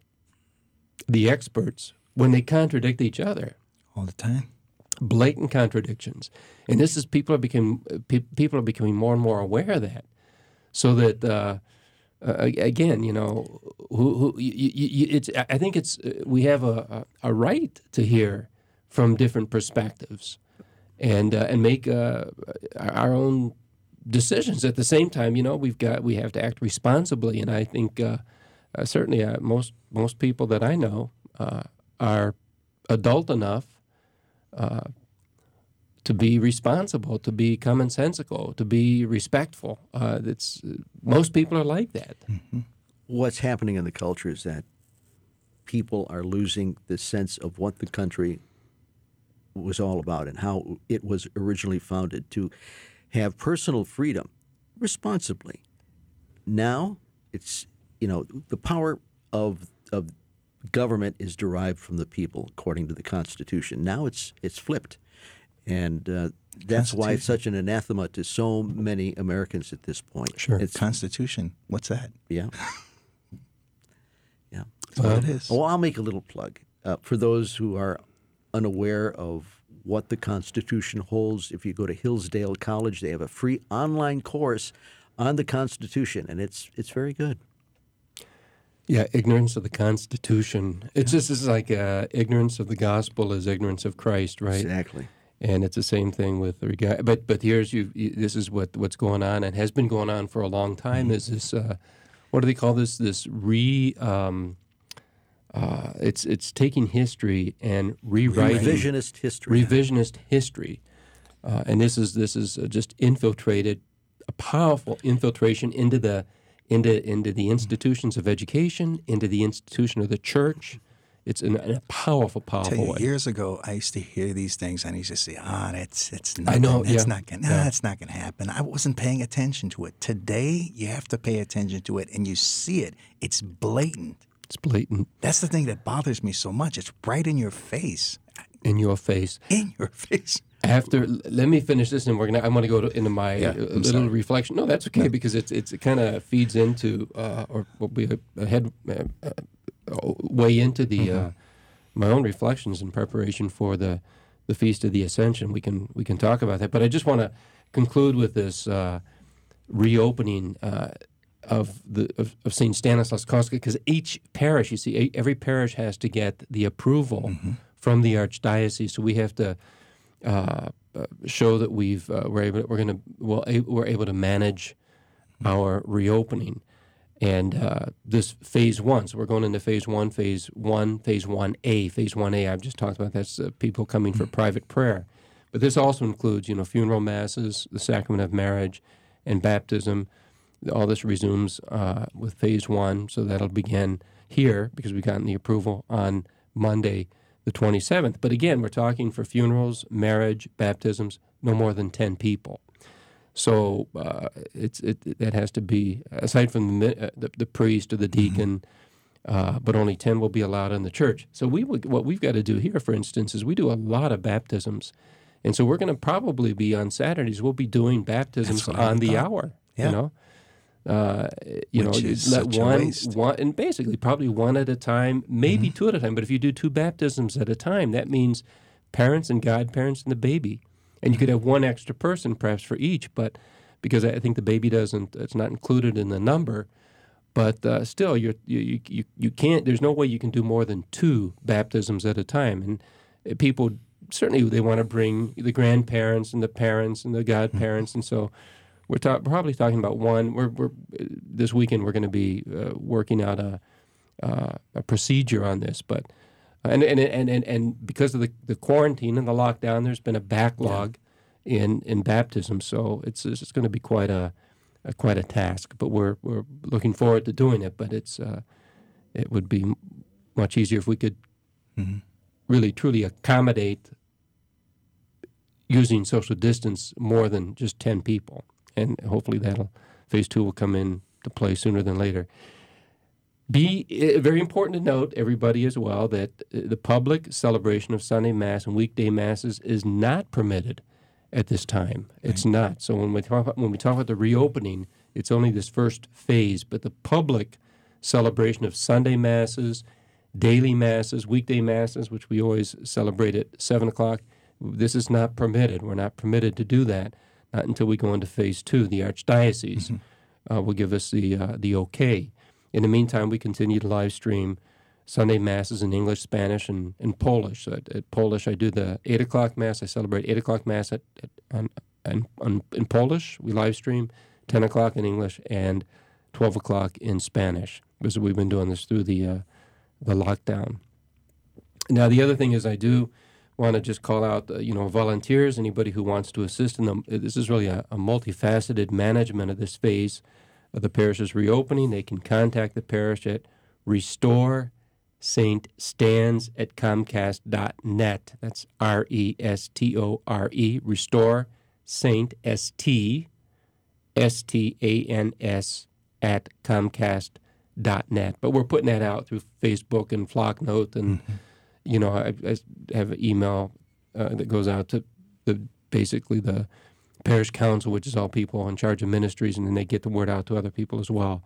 Speaker 3: the experts, when they contradict each other
Speaker 6: all the time.
Speaker 3: Blatant contradictions, and this is people are becoming pe- people are becoming more and more aware of that, so that uh, uh, again, you know, who, who you, you, it's. I think it's we have a, a, a right to hear from different perspectives, and uh, and make uh, our own decisions. At the same time, you know, we've got we have to act responsibly, and I think uh, uh, certainly uh, most most people that I know uh, are adult enough uh, to be responsible, to be commonsensical, to be respectful. Uh, it's most people are like that.
Speaker 6: Mm-hmm.
Speaker 4: What's happening in the culture is that people are losing the sense of what the country was all about and how it was originally founded to have personal freedom responsibly. Now it's, you know, the power of of government is derived from the people according to the Constitution. Now it's it's flipped. And uh, that's why it's such an anathema to so many Americans at this point.
Speaker 3: Sure.
Speaker 6: It's Constitution. What's that?
Speaker 4: Yeah. Yeah.
Speaker 6: That's what it is.
Speaker 4: Well, I'll make a little plug. Uh, for those who are unaware of what the Constitution holds, if you go to Hillsdale College, they have a free online course on the Constitution, and it's it's very good.
Speaker 3: Yeah, ignorance of the Constitution. It's just it's like uh, ignorance of the gospel is ignorance of Christ, right?
Speaker 4: Exactly.
Speaker 3: And it's the same thing with regard. But but here's you. you this is what what's going on and has been going on for a long time. Mm-hmm. Is this uh, what do they call this? This re. Um, uh, it's it's taking history and rewriting
Speaker 4: revisionist history.
Speaker 3: Revisionist history, uh, and this is this is just infiltrated, a powerful infiltration into the into into the institutions of education, into the institution of the church. It's in a powerful, powerful
Speaker 6: Tell you,
Speaker 3: way.
Speaker 6: Years ago, I used to hear these things, and I used to say, "Ah, oh, that's that's
Speaker 3: I
Speaker 6: nothing.
Speaker 3: know,
Speaker 6: that's
Speaker 3: yeah.
Speaker 6: not gonna, nah,
Speaker 3: Yeah.
Speaker 6: that's not gonna happen." I wasn't paying attention to it. Today, you have to pay attention to it, and you see it. It's blatant.
Speaker 3: It's blatant
Speaker 6: That's the thing that bothers me so much. It's right in your face,
Speaker 3: in your face.
Speaker 6: in your face.
Speaker 3: After, let me finish this, and we're gonna. I'm gonna go to, into my
Speaker 6: Yeah,
Speaker 3: uh,
Speaker 6: I'm
Speaker 3: little
Speaker 6: sorry.
Speaker 3: reflection. No, that's okay because it's it's it kind of feeds into uh, or will be a, a head uh, uh, way into the
Speaker 6: Mm-hmm.
Speaker 3: uh, my own reflections in preparation for the the feast of the Ascension. We can we can talk about that, but I just want to conclude with this uh, reopening uh, of the of, of Saint Stanislaus Kostka, because each parish, you see, e- every parish has to get the approval
Speaker 6: Mm-hmm.
Speaker 3: from the archdiocese, so we have to. Uh, uh, show that we've uh, we're able we're going to well a, we're able to manage our reopening, and uh, this phase one. So we're going into phase one, phase one, phase one A, phase one A. I've just talked about that's uh, people coming for private prayer, but this also includes you know funeral masses, the sacrament of marriage, and baptism. All this resumes uh, with phase one, so that'll begin here because we've gotten the approval on Monday, the twenty-seventh. But again, we're talking for funerals, marriage, baptisms, no more than ten people. So uh, it's it that has to be, aside from the, mi- uh, the, the priest or the deacon, uh, but only ten will be allowed in the church. So we would, what we've got to do here, for instance, is we do a lot of baptisms. And so we're going to probably be on Saturdays, we'll be doing baptisms
Speaker 6: what I
Speaker 3: on the
Speaker 6: thought.
Speaker 3: hour,
Speaker 6: Yeah.
Speaker 3: you know. Uh, you
Speaker 6: Which
Speaker 3: know,
Speaker 6: is
Speaker 3: let
Speaker 6: such a
Speaker 3: one,
Speaker 6: waste.
Speaker 3: one, and basically probably one at a time, maybe
Speaker 6: Mm-hmm.
Speaker 3: two at a time. But if you do two baptisms at a time, that means parents and godparents and the baby, and you could have one extra person perhaps for each. But because I think the baby doesn't, it's not included in the number. But uh, still, you're, you you you can't. There's no way you can do more than two baptisms at a time. And uh, people certainly they want to bring the grandparents and the parents and the godparents, and so. We're ta- probably talking about one. We're, we're this weekend. We're going to be uh, working out a uh, a procedure on this, but and and and and, and because of the, the quarantine and the lockdown, there's been a backlog in in baptism. So it's it's going to be quite a, a quite a task. But we're we're looking forward to doing it. But it's uh, it would be much easier if we could
Speaker 6: Mm-hmm.
Speaker 3: really truly accommodate using social distance more than just ten people. And hopefully that'll phase two will come in to play sooner than later. Be uh, very important to note, everybody as well, that uh, the public celebration of Sunday Mass and weekday Masses is not permitted at this time. It's not. So when we talk about, when we talk about the reopening, it's only this first phase. But the public celebration of Sunday Masses, daily Masses, weekday Masses, which we always celebrate at seven o'clock, this is not permitted. We're not permitted to do that. Not until we go into phase two, the archdiocese.
Speaker 6: Mm-hmm.
Speaker 3: uh, will give us the uh, the okay. In the meantime, we continue to live stream Sunday Masses in English, Spanish, and, and Polish. At, at Polish, I do the eight o'clock Mass. I celebrate eight o'clock Mass at, at, on, on, on, in Polish. We live stream ten o'clock in English and twelve o'clock in Spanish, because we've been doing this through the, uh, the lockdown. Now, the other thing is I do want to just call out, uh, you know, volunteers, anybody who wants to assist in them. This is really a, a multifaceted management of this phase of the parish's reopening. They can contact the parish at restore Saint Stans at comcast dot net. That's R E S T O R E, Restore Saint, S T, S T A N S, at comcast dot net. But we're putting that out through Facebook and Flocknote, and, mm-hmm. you know, I, I have an email uh, that goes out to the basically the parish council, which is all people in charge of ministries, and then they get the word out to other people as well.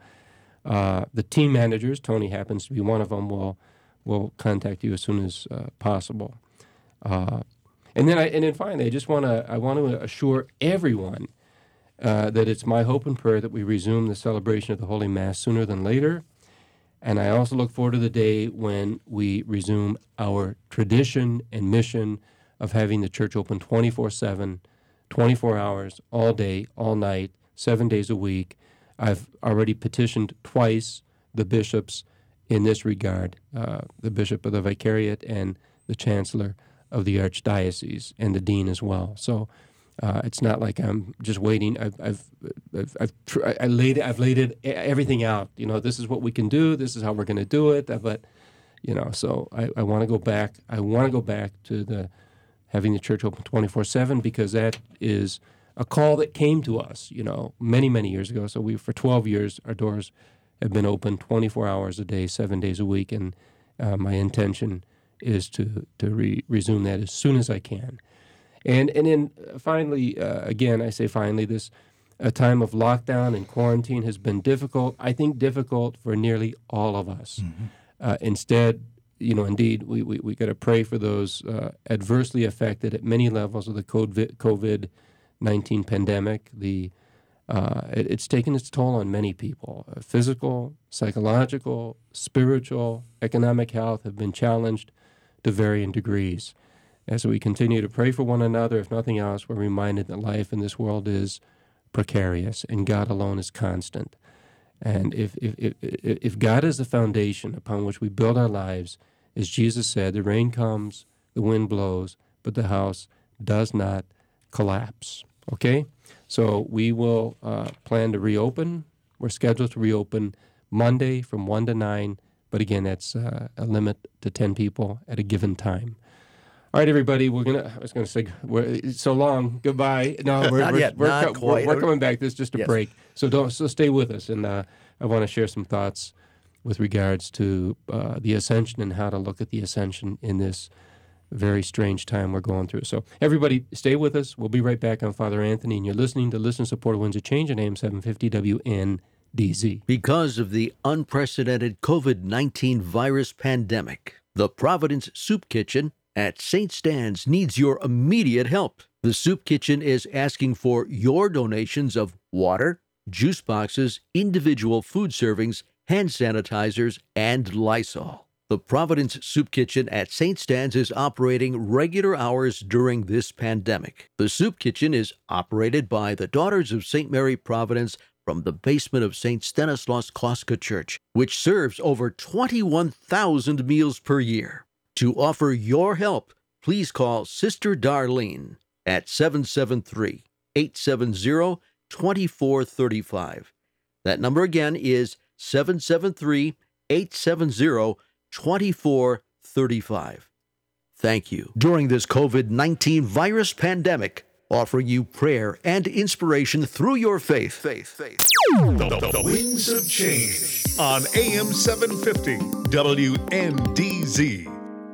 Speaker 3: Uh, the team managers, Tony happens to be one of them, will will contact you as soon as uh, possible. Uh, and then, I, and then finally, I just want to I want to assure everyone uh, that it's my hope and prayer that we resume the celebration of the Holy Mass sooner than later. And I also look forward to the day when we resume our tradition and mission of having the church open twenty-four seven, twenty-four hours, all day, all night, seven days a week. I've already petitioned twice the bishops in this regard, uh, the bishop of the vicariate and the chancellor of the archdiocese, and the dean as well. So uh, it's not like I'm just waiting. I've I've I've, I've tr- I laid I've laid it everything out. You know, this is what we can do. This is how we're going to do it. But you know, so I, I want to go back. I want to go back to the having the church open twenty-four seven, because that is a call that came to us, you know, many, many years ago. So we, for twelve years, our doors have been open twenty-four hours a day, seven days a week, and uh, my intention is to to re- resume that as soon as I can. And and then finally, uh, again, I say finally, this a time of lockdown and quarantine has been difficult. I think difficult for nearly all of us. Mm-hmm. Uh, instead, you know, indeed, we we, we got to pray for those uh, adversely affected at many levels of the COVID nineteen pandemic. The uh, it, it's taken its toll on many people. Uh, physical, psychological, spiritual, economic health have been challenged to varying degrees. As we continue to pray for one another, if nothing else, we're reminded that life in this world is precarious and God alone is constant. And if if if, if God is the foundation upon which we build our lives, as Jesus said, the rain comes, the wind blows, but the house does not collapse. Okay? So we will uh, plan to reopen. We're scheduled to reopen Monday from one to nine, but again, that's uh, a limit to ten people at a given time. All right, everybody, we're going to, I was going to say, we're, it's so long, goodbye. No, we're,
Speaker 4: not
Speaker 3: we're,
Speaker 4: yet,
Speaker 3: we're,
Speaker 4: not
Speaker 3: co-
Speaker 4: quite.
Speaker 3: we're, we're coming back. This is just a
Speaker 4: Yes.
Speaker 3: break. So don't, so stay with us, and uh, I want to share some thoughts with regards to uh, the Ascension and how to look at the Ascension in this very strange time we're going through. So everybody, stay with us. We'll be right back on Father Anthony, and you're listening to Listen, Support, Winds of Change on A M seven fifty W N D Z.
Speaker 4: Because of the unprecedented COVID nineteen virus pandemic, the Providence Soup Kitchen at Saint Stan's needs your immediate help. The Soup Kitchen is asking for your donations of water, juice boxes, individual food servings, hand sanitizers, and Lysol. The Providence Soup Kitchen at Saint Stan's is operating regular hours during this pandemic. The Soup Kitchen is operated by the Daughters of Saint Mary Providence from the basement of Saint Stanislaus Kostka Church, which serves over twenty-one thousand meals per year. To offer your help, please call Sister Darlene at seven seven three, eight seven zero, two four three five. That number again is seven seven three, eight seven zero, two four three five. Thank you. During this COVID nineteen virus pandemic, offering you prayer and inspiration through your faith. Faith, faith.
Speaker 2: The, the Winds of Change on A M seven fifty W N D Z.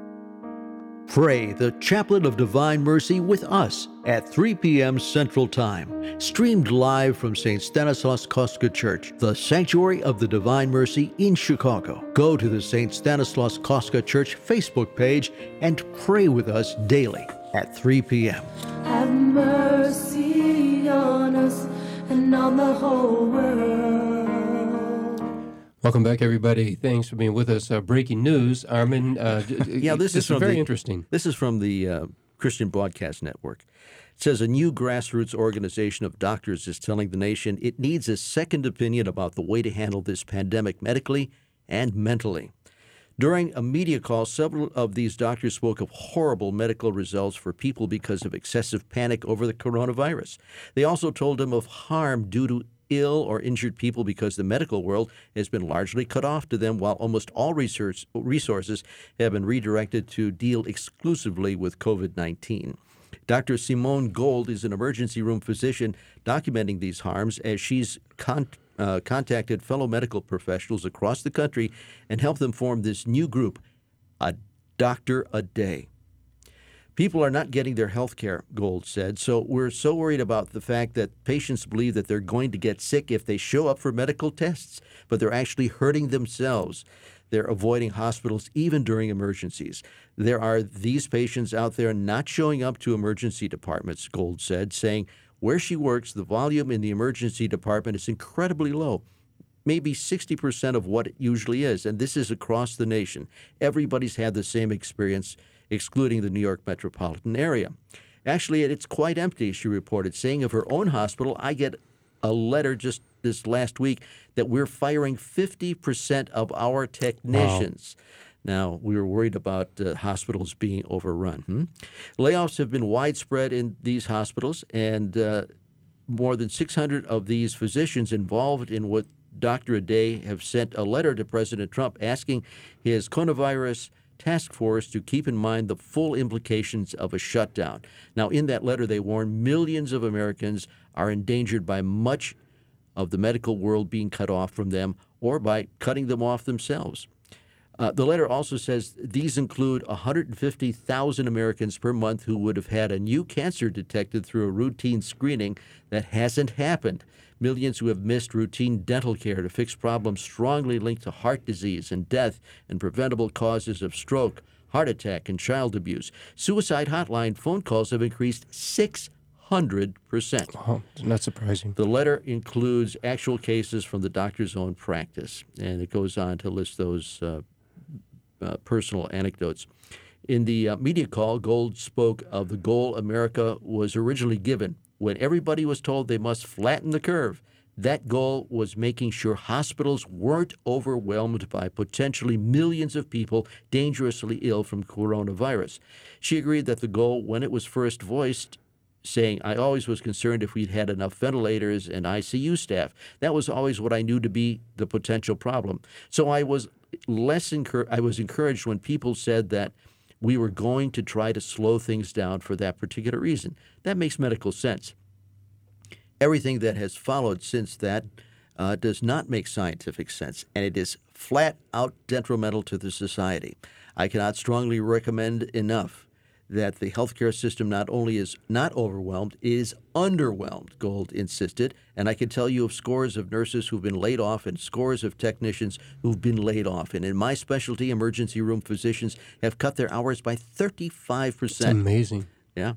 Speaker 4: Pray the Chaplet of Divine Mercy with us at three p.m. Central Time. Streamed live from Saint Stanislaus Kostka Church, the Sanctuary of the Divine Mercy in Chicago. Go to the Saint Stanislaus Kostka Church Facebook page and pray with us daily at three p.m.
Speaker 1: Have mercy on us and on the whole world.
Speaker 3: Welcome back, everybody. Thanks for being with us. Uh, breaking news, Armin. Uh,
Speaker 4: yeah, this, this is from
Speaker 3: very
Speaker 4: the,
Speaker 3: interesting.
Speaker 4: This is from the uh, Christian Broadcast Network. It says a new grassroots organization of doctors is telling the nation it needs a second opinion about the way to handle this pandemic medically and mentally. During a media call, several of these doctors spoke of horrible medical results for people because of excessive panic over the coronavirus. They also told them of harm due to ill or injured people because the medical world has been largely cut off to them, while almost all research resources have been redirected to deal exclusively with COVID nineteen. Doctor Simone Gold is an emergency room physician documenting these harms as she's con- uh, contacted fellow medical professionals across the country and helped them form this new group, A Doctor a Day. People are not getting their health care, Gold said, so we're so worried about the fact that patients believe that they're going to get sick if they show up for medical tests, but they're actually hurting themselves. They're avoiding hospitals even during emergencies. There are these patients out there not showing up to emergency departments, Gold said, saying where she works, the volume in the emergency department is incredibly low, maybe sixty percent of what it usually is, and this is across the nation. Everybody's had the same experience, excluding the New York metropolitan area. Actually, it's quite empty, she reported, saying of her own hospital, I get a letter just this last week that we're firing fifty percent of our technicians. Wow. Now, we were worried about uh, hospitals being overrun. Hmm? Layoffs have been widespread in these hospitals, and uh, more than six hundred of these physicians involved in what Doctor a Day have sent a letter to President Trump asking his coronavirus task force to keep in mind the full implications of a shutdown. Now, in that letter, they warn millions of Americans are endangered by much of the medical world being cut off from them or by cutting them off themselves. Uh, the letter also says these include one hundred fifty thousand Americans per month who would have had a new cancer detected through a routine screening that hasn't happened. Millions who have missed routine dental care to fix problems strongly linked to heart disease and death and preventable causes of stroke, heart attack, and child abuse. Suicide hotline phone calls have increased six hundred percent.
Speaker 3: Oh, not surprising.
Speaker 4: The letter includes actual cases from the doctor's own practice, and it goes on to list those uh, uh, personal anecdotes. In the uh, media call, Gold spoke of the goal America was originally given when everybody was told they must flatten the curve. That goal was making sure hospitals weren't overwhelmed by potentially millions of people dangerously ill from coronavirus. She agreed that the goal, when it was first voiced, saying, I always was concerned if we'd had enough ventilators and I C U staff. That was always what I knew to be the potential problem. So I was less encur- I was encouraged when people said that we were going to try to slow things down for that particular reason. That makes medical sense. Everything that has followed since that uh, does not make scientific sense, and it is flat out detrimental to the society. I cannot strongly recommend enough that the healthcare system not only is not overwhelmed, it is underwhelmed, Gold insisted. And I can tell you of scores of nurses who've been laid off and scores of technicians who've been laid off. And in my specialty, emergency room physicians have cut their hours by thirty-five percent.
Speaker 3: It's amazing.
Speaker 4: Yeah.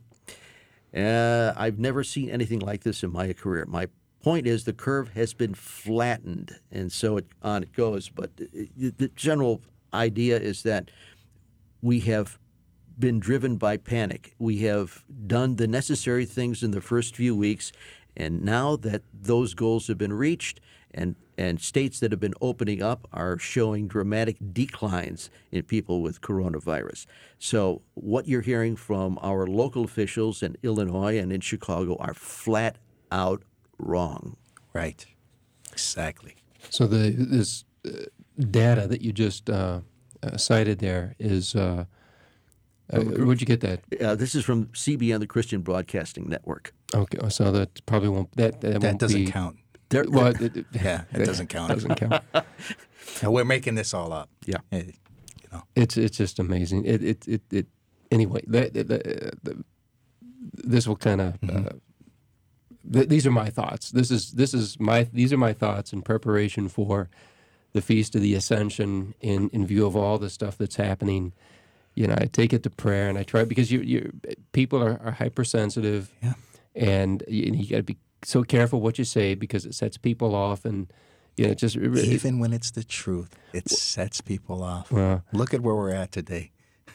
Speaker 4: Uh, I've never seen anything like this in my career. My point is the curve has been flattened, and so it, on it goes. But the general idea is that we have been driven by panic. We have done the necessary things in the first few weeks, and now that those goals have been reached and, and states that have been opening up are showing dramatic declines in people with coronavirus. So what you're hearing from our local officials in Illinois and in Chicago are flat out wrong.
Speaker 6: Right. Exactly.
Speaker 3: So the this uh, data that you just uh, uh, cited there is... Uh, Uh, where'd you get that?
Speaker 4: Uh, this is from C B N, the Christian Broadcasting Network.
Speaker 3: Okay, so that probably won't. That that,
Speaker 6: That
Speaker 3: won't
Speaker 6: doesn't
Speaker 3: be,
Speaker 6: count.
Speaker 4: There,
Speaker 3: Well, it, it-
Speaker 6: Yeah, it doesn't count.
Speaker 3: Doesn't count.
Speaker 6: And we're making this all up.
Speaker 4: Yeah.
Speaker 6: Eh, you know.
Speaker 3: It's it's just amazing. It it it, it anyway. The, the, the, the, this will kind of.
Speaker 6: Mm-hmm.
Speaker 3: Uh, th- these are my thoughts. This is this is my these are my thoughts in preparation for the Feast of the Ascension. In in view of all the stuff that's happening, you know, I take it to prayer and I try because you you people are, are hypersensitive.
Speaker 6: Yeah.
Speaker 3: And you, you got to be so careful what you say because it sets people off, and You know, it just it, really-
Speaker 6: Even when it's the truth, it sets people off.
Speaker 3: Well-
Speaker 6: Look at where we're at today.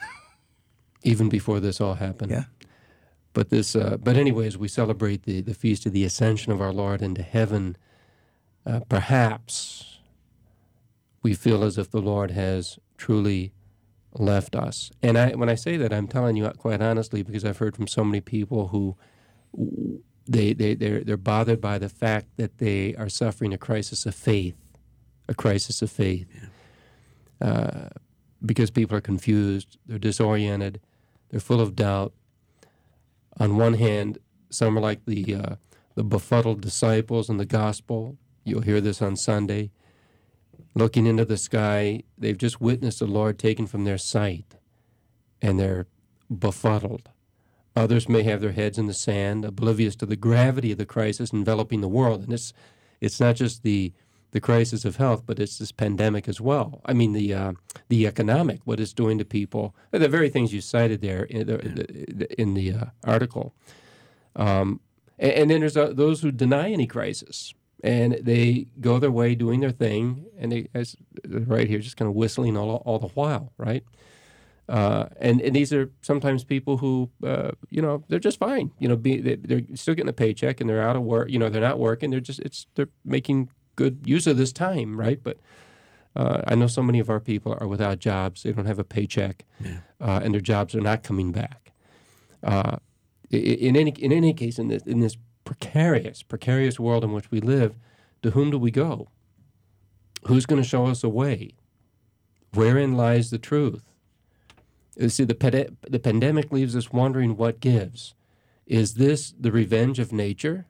Speaker 3: even before this all happened.
Speaker 6: Yeah.
Speaker 3: But this, uh, but anyways, we celebrate the, the feast of the ascension of our Lord into heaven. Uh, perhaps we feel as if the Lord has truly left us. And I, when I say that, I'm telling you quite honestly, because I've heard from so many people who they they they're they're bothered by the fact that they are suffering a crisis of faith, a crisis of faith, yeah. uh, because people are confused, they're disoriented, they're full of doubt. On one hand, some are like the uh, the befuddled disciples in the gospel. You'll hear this on Sunday. Looking into the sky, they've just witnessed the Lord taken from their sight, and they're befuddled. Others may have their heads in the sand, oblivious to the gravity of the crisis enveloping the world. And it's it's not just the the crisis of health, but it's this pandemic as well. I mean, the uh, the economic, what it's doing to people, the very things you cited there in the, the, in the uh, article. Um, and, and then there's uh, those who deny any crisis, and they go their way doing their thing, and they, as right here, just kind of whistling all all the while, right? Uh, and, and these are sometimes people who, uh, you know, they're just fine. You know, be, they, they're still getting a paycheck, and they're out of work. You know, they're not working. They're just it's they're making good use of this time, right? But uh, I know so many of our people are without jobs. They don't have a paycheck, yeah. uh, and their jobs are not coming back. Uh, in any in any case, in this in this precarious precarious world in which we live, to whom do we go? Who's going to show us a way? Wherein lies the truth? You see, the ped- the pandemic leaves us wondering what gives. Is this the revenge of nature,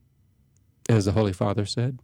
Speaker 3: as the Holy Father said?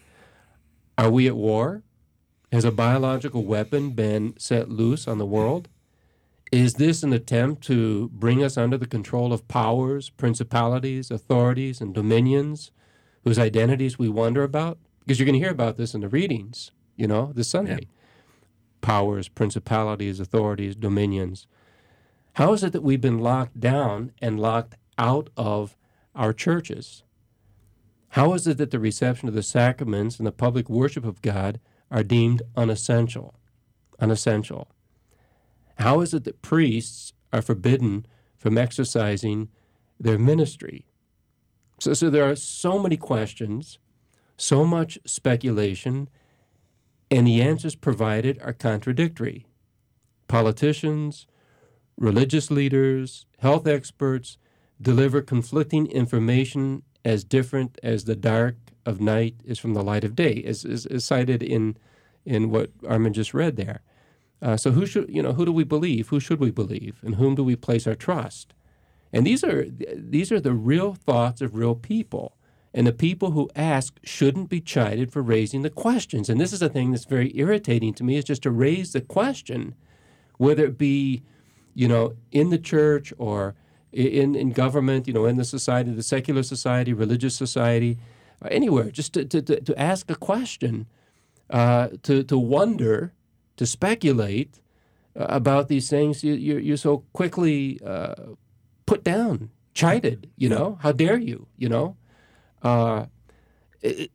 Speaker 3: Are we at war? Has a biological weapon been set loose on the world? Is this an attempt to bring us under the control of powers, principalities, authorities, and dominions whose identities we wonder about? Because you're going to hear about this in the readings, you know, this Sunday. Yeah. Powers, principalities, authorities, dominions. How is it that we've been locked down and locked out of our churches? How is it that the reception of the sacraments and the public worship of God are deemed unessential? Unessential. How is it that priests are forbidden from exercising their ministry? So, so there are so many questions, so much speculation, and the answers provided are contradictory. Politicians, religious leaders, health experts deliver conflicting information as different as the dark of night is from the light of day, as is, is cited in in what Armin just read there. Uh, so who should you know who do we believe? Who should we believe? And whom do we place our trust? And these are these are the real thoughts of real people. And the people who ask shouldn't be chided for raising the questions. And this is a thing that's very irritating to me, is just to raise the question, whether it be, you know, in the church or in, in government, you know, in the society, the secular society, religious society, anywhere, just to, to, to ask a question, uh, to, to wonder, to speculate uh, about these things you, you, you're so quickly uh, put down, chided, you know, how dare you, you know? Uh, it,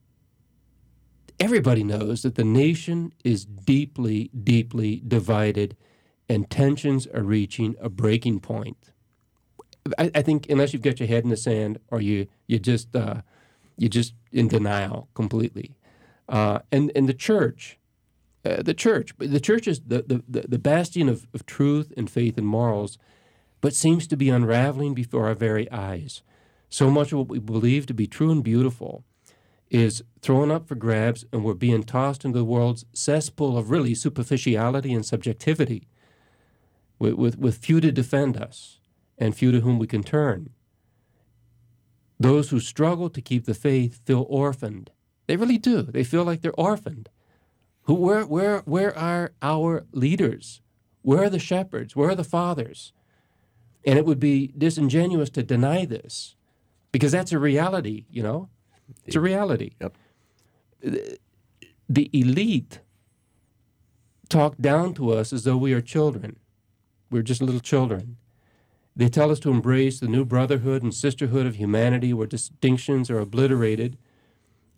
Speaker 3: everybody knows that the nation is deeply, deeply divided, and tensions are reaching a breaking point. I, I think unless you've got your head in the sand, or you you just uh, you're just in denial completely. Uh, and and the church, uh, the church, the church is the the, the bastion of, of truth and faith and morals, but seems to be unraveling before our very eyes. So much of what we believe to be true and beautiful is thrown up for grabs, and we're being tossed into the world's cesspool of really superficiality and subjectivity, with, with, with few to defend us and few to whom we can turn. Those who struggle to keep the faith feel orphaned. They really do. They feel like they're orphaned. Who, where, where, where are our leaders? Where are the shepherds? Where are the fathers? And it would be disingenuous to deny this, because that's a reality, you know? It's a reality.
Speaker 4: Yep.
Speaker 3: The elite talk down to us as though we are children. We're just little children. They tell us to embrace the new brotherhood and sisterhood of humanity, where distinctions are obliterated,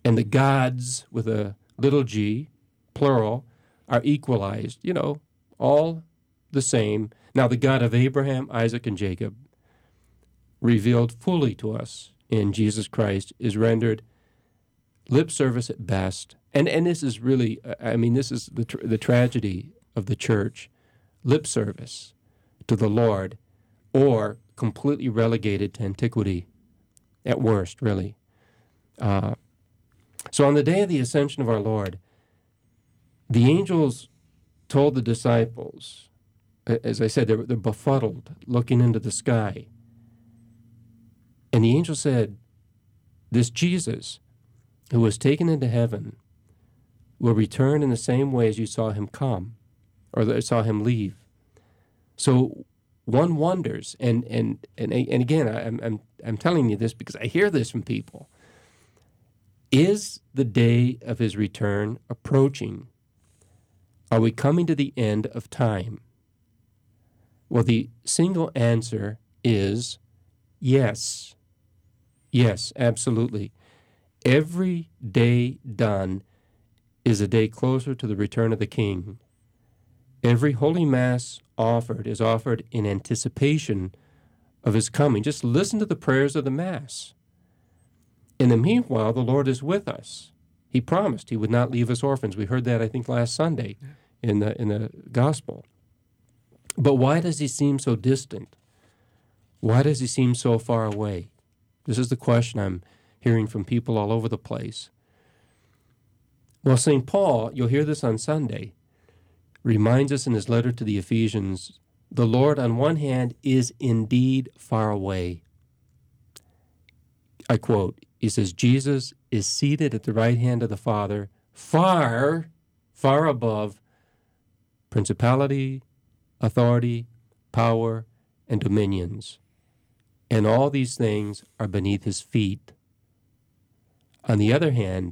Speaker 3: and the gods with a little g, plural, are equalized, you know, all the same. Now the God of Abraham, Isaac, and Jacob, revealed fully to us in Jesus Christ, is rendered lip service at best. And and this is really, I mean, this is the tr- the tragedy of the church, lip service to the Lord, or completely relegated to antiquity, at worst, really. Uh, so on the day of the ascension of our Lord, the angels told the disciples, as I said, they're, they're befuddled, looking into the sky. And the angel said, this Jesus, who was taken into heaven, will return in the same way as you saw him come, or that saw him leave. So one wonders, and and and, and again, I'm, I'm, I'm telling you this because I hear this from people. Is the day of his return approaching? Are we coming to the end of time? Well, the single answer is yes. Yes, absolutely. Every day done is a day closer to the return of the King. Every Holy Mass offered is offered in anticipation of his coming. Just listen to the prayers of the Mass. In the meanwhile, the Lord is with us. He promised he would not leave us orphans. We heard that, I think, last Sunday in the in the Gospel. But why does he seem so distant? Why does he seem so far away? This is the question I'm hearing from people all over the place. Well, Saint Paul, you'll hear this on Sunday, reminds us in his letter to the Ephesians, the Lord on one hand is indeed far away. I quote, he says, Jesus is seated at the right hand of the Father, far, far above principality, authority, power, and dominions. And all these things are beneath his feet. On the other hand,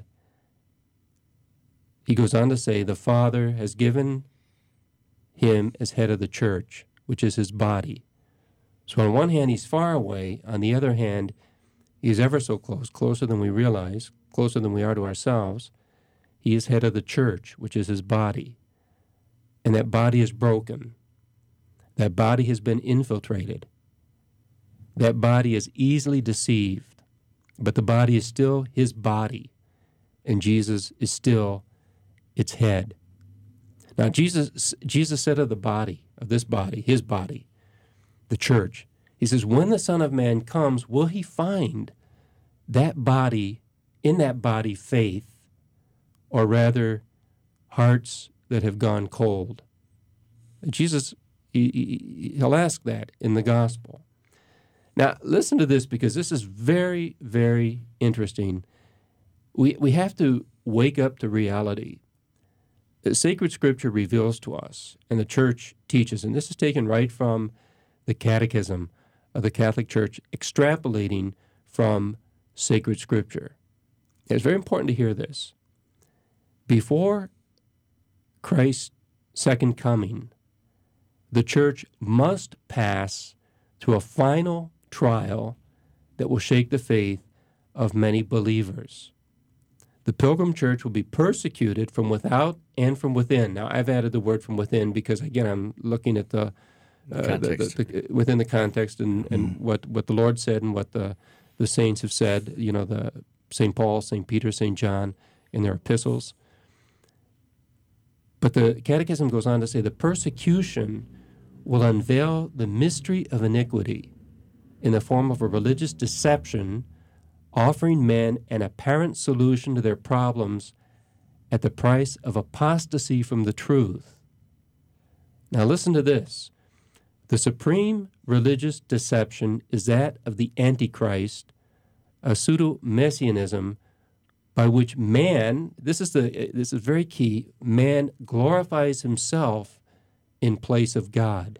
Speaker 3: he goes on to say, the Father has given him as head of the church, which is his body. So on one hand, he's far away. On the other hand, he's ever so close, closer than we realize, closer than we are to ourselves. He is head of the church, which is his body. And that body is broken. That body has been infiltrated. That body is easily deceived, but the body is still his body, and Jesus is still its head. Now, Jesus, Jesus said of the body, of this body, his body, the church, he says, when the Son of Man comes, will he find that body, in that body, faith, or rather, hearts that have gone cold? Jesus, he, he, he'll ask that in the gospel. Now, listen to this, because this is very, very interesting. We we have to wake up to reality. The sacred Scripture reveals to us, and the Church teaches, and this is taken right from the Catechism of the Catholic Church, extrapolating from sacred Scripture. It's very important to hear this. Before Christ's second coming, the Church must pass through a final trial that will shake the faith of many believers. The Pilgrim Church will be persecuted from without and from within. Now, I've added the word from within because, again, I'm looking at the, uh, the, the, the within the context and, and mm. what, what the Lord said and what the, the saints have said, you know, the Saint Paul, Saint Peter, Saint John in their epistles. But the Catechism goes on to say the persecution will unveil the mystery of iniquity in the form of a religious deception, offering men an apparent solution to their problems at the price of apostasy from the truth. Now listen to this. The supreme religious deception is that of the Antichrist, a pseudo-messianism by which man, this is the this is very key, man glorifies himself in place of God.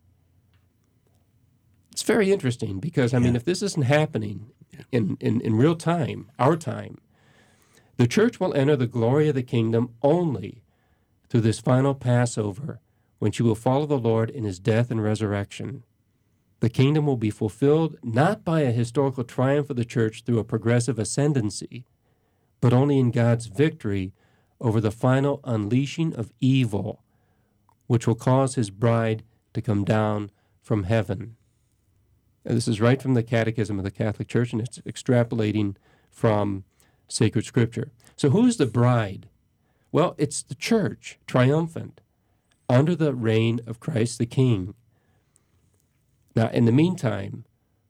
Speaker 3: It's very interesting because, I mean, yeah. if this isn't happening in, in, in real time, our time, the church will enter the glory of the kingdom only through this final Passover when she will follow the Lord in his death and resurrection. The kingdom will be fulfilled not by a historical triumph of the church through a progressive ascendancy, but only in God's victory over the final unleashing of evil, which will cause his bride to come down from heaven. And this is right from the Catechism of the Catholic Church, and it's extrapolating from sacred Scripture. So who's the bride? Well, it's the church, triumphant, under the reign of Christ the King. Now, in the meantime,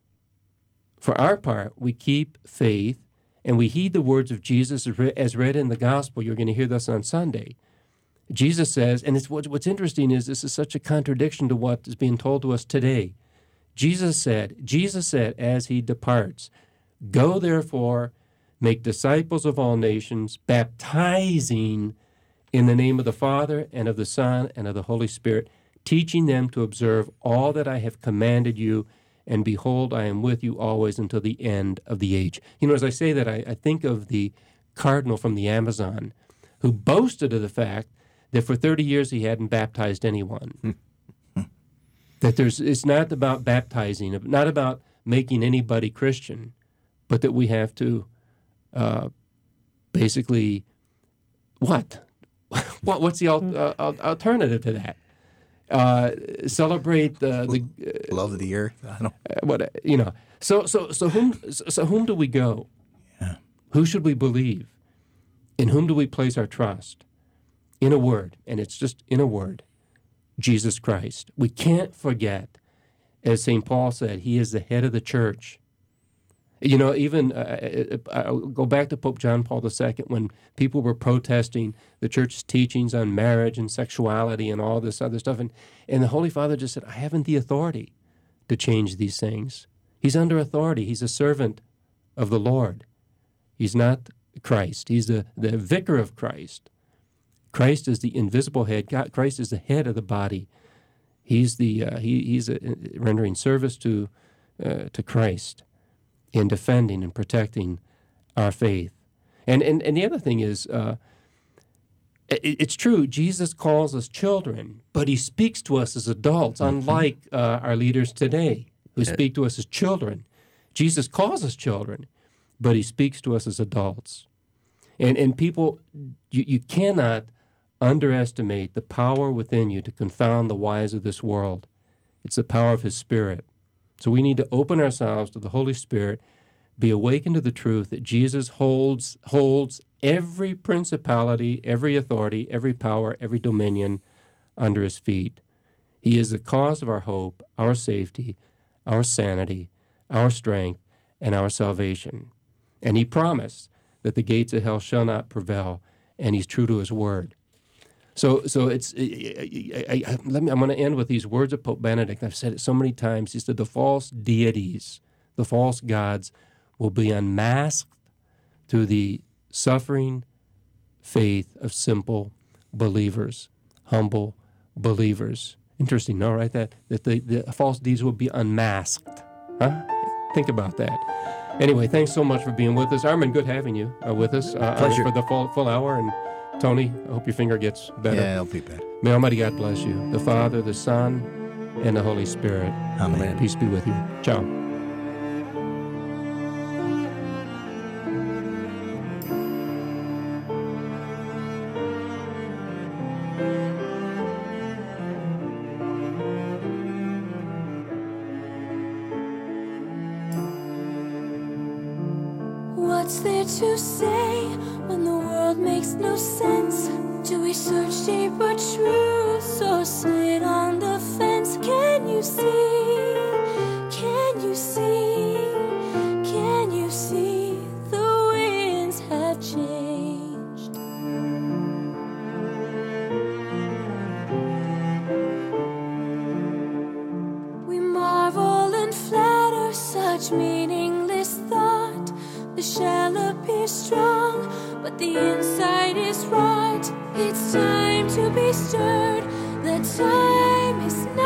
Speaker 3: for our part, we keep faith and we heed the words of Jesus as read in the gospel. You're going to hear this on Sunday. Jesus says, and it's, what's interesting is this is such a contradiction to what is being told to us today. Jesus said, Jesus said as he departs, "Go therefore, make disciples of all nations, baptizing in the name of the Father and of the Son and of the Holy Spirit, teaching them to observe all that I have commanded you, and behold, I am with you always until the end of the age." You know, as I say that, I, I think of the cardinal from the Amazon who boasted of the fact that for thirty years he hadn't baptized anyone. That there's, it's not about baptizing, not about making anybody Christian, but that we have to uh, basically, what? what? What's the al- uh, alternative to that? Uh, celebrate uh, the uh,
Speaker 6: love of the earth. I don't.
Speaker 3: Uh, what you know? So so so whom so whom do we go?
Speaker 6: Yeah.
Speaker 3: Who should we believe? In whom do we place our trust? In a word, and it's just in a word, Jesus Christ. We can't forget, as Saint Paul said, he is the head of the church. You know, even uh, I'll go back to Pope John Paul the Second when people were protesting the church's teachings on marriage and sexuality and all this other stuff. And, and the Holy Father just said, I haven't the authority to change these things. He's under authority. He's a servant of the Lord. He's not Christ. He's the, the vicar of Christ. Christ is the invisible head. God, Christ is the head of the body. He's the uh, he, he's a, rendering service to uh, to Christ in defending and protecting our faith. And and, and the other thing is, uh, it, it's true, Jesus calls us children, but he speaks to us as adults, mm-hmm. unlike uh, our leaders today who yeah. speak to us as children. Jesus calls us children, but he speaks to us as adults. And and people, you, you cannot underestimate the power within you to confound the wise of this world. It's the power of his Spirit. So we need to open ourselves to the Holy Spirit, be awakened to the truth that Jesus holds holds every principality, every authority, every power, every dominion under his feet. He is the cause of our hope, our safety, our sanity, our strength, and our salvation. And he promised that the gates of hell shall not prevail, and he's true to his word. So, so it's. I, I, I, let me. I'm going to end with these words of Pope Benedict. I've said it so many times. He said, "The false deities, the false gods, will be unmasked through the suffering faith of simple believers, humble believers." Interesting, no? Right? That that the, the false deities will be unmasked. Huh? Think about that. Anyway, thanks so much for being with us, Armin. Good having you uh, with us uh,
Speaker 6: Pleasure.
Speaker 3: for the full full hour and. Tony, I hope your finger gets better.
Speaker 6: Yeah, it'll be better.
Speaker 3: May Almighty God bless you, the Father, the Son, and the Holy Spirit.
Speaker 6: Amen.
Speaker 3: Peace be with you. Ciao.
Speaker 1: What's there to say when the world makes no sense? Do we search deeper truths or sit on the fence? Can you see? Can you see? Can you see the winds have changed? We marvel and flatter such meaningless thought. The shell appears strong, but the inside is rot. It's time to be stirred. The time is now.